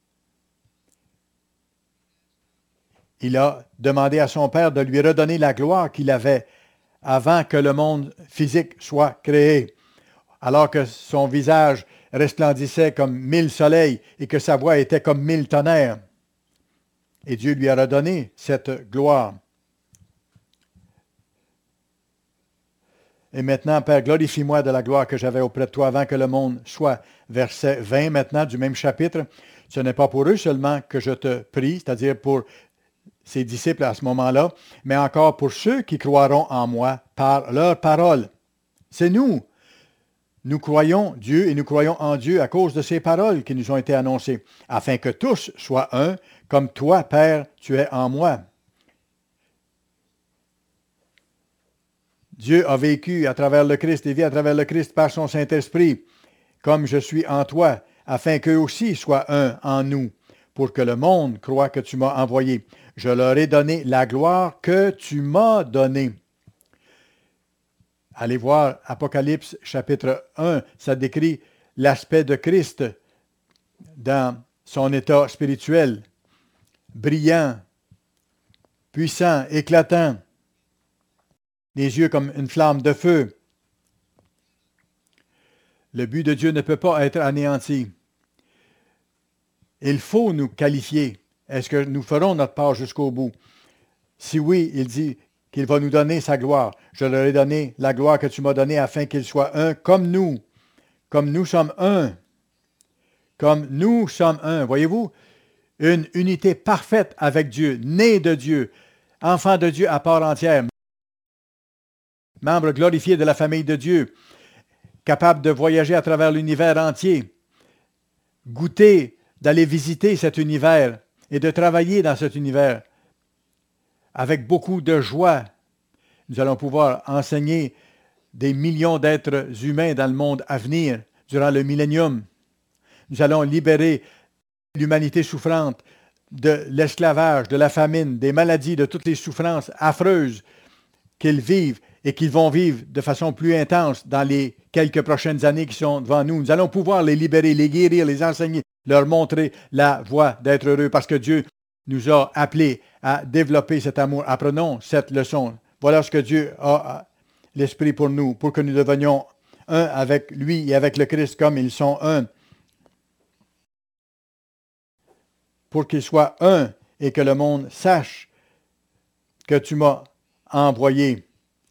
Il a demandé à son Père de lui redonner la gloire qu'il avait avant que le monde physique soit créé, alors que son visage resplendissait comme mille soleils et que sa voix était comme mille tonnerres. Et Dieu lui a redonné cette gloire. Et maintenant, Père, glorifie-moi de la gloire que j'avais auprès de toi avant que le monde soit. Verset vingt maintenant du même chapitre. Ce n'est pas pour eux seulement que je te prie, c'est-à-dire pour ses disciples à ce moment-là, mais encore pour ceux qui croiront en moi par leur parole. C'est nous. Nous croyons Dieu et nous croyons en Dieu à cause de ces paroles qui nous ont été annoncées, afin que tous soient un, comme toi, Père, tu es en moi. Dieu a vécu à travers le Christ et vit à travers le Christ par son Saint-Esprit, comme je suis en toi, afin qu'eux aussi soient un en nous, pour que le monde croie que tu m'as envoyé. Je leur ai donné la gloire que tu m'as donnée. Allez voir Apocalypse chapitre un, ça décrit l'aspect de Christ dans son état spirituel, brillant, puissant, éclatant, les yeux comme une flamme de feu. Le but de Dieu ne peut pas être anéanti. Il faut nous qualifier. Est-ce que nous ferons notre part jusqu'au bout? Si oui, il dit qu'il va nous donner sa gloire. Je leur ai donné la gloire que tu m'as donnée afin qu'ils soient un comme nous. Comme nous sommes un. Comme nous sommes un. Voyez-vous? Une unité parfaite avec Dieu, né de Dieu, enfant de Dieu à part entière, membre glorifié de la famille de Dieu, capable de voyager à travers l'univers entier, goûter, d'aller visiter cet univers et de travailler dans cet univers avec beaucoup de joie. Nous allons pouvoir enseigner des millions d'êtres humains dans le monde à venir durant le millénium. Nous allons libérer l'humanité souffrante de l'esclavage, de la famine, des maladies, de toutes les souffrances affreuses qu'ils vivent et qu'ils vont vivre de façon plus intense dans les quelques prochaines années qui sont devant nous. Nous allons pouvoir les libérer, les guérir, les enseigner, leur montrer la voie d'être heureux parce que Dieu nous a appelés à développer cet amour. Apprenons cette leçon. Voilà ce que Dieu a l'Esprit pour nous, pour que nous devenions un avec lui et avec le Christ comme ils sont un. Pour qu'ils soient un et que le monde sache que tu m'as envoyé.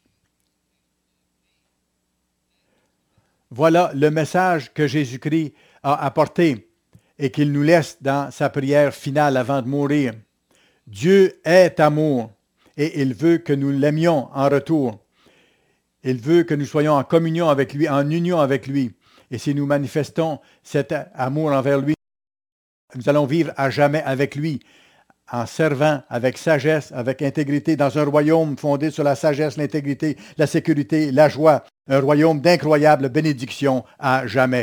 Voilà le message que Jésus-Christ a apporté et qu'il nous laisse dans sa prière finale avant de mourir. Dieu est amour et il veut que nous l'aimions en retour. Il veut que nous soyons en communion avec lui, en union avec lui. Et si nous manifestons cet amour envers lui, nous allons vivre à jamais avec lui, en servant avec sagesse, avec intégrité, dans un royaume fondé sur la sagesse, l'intégrité, la sécurité, la joie, un royaume d'incroyable bénédiction à jamais.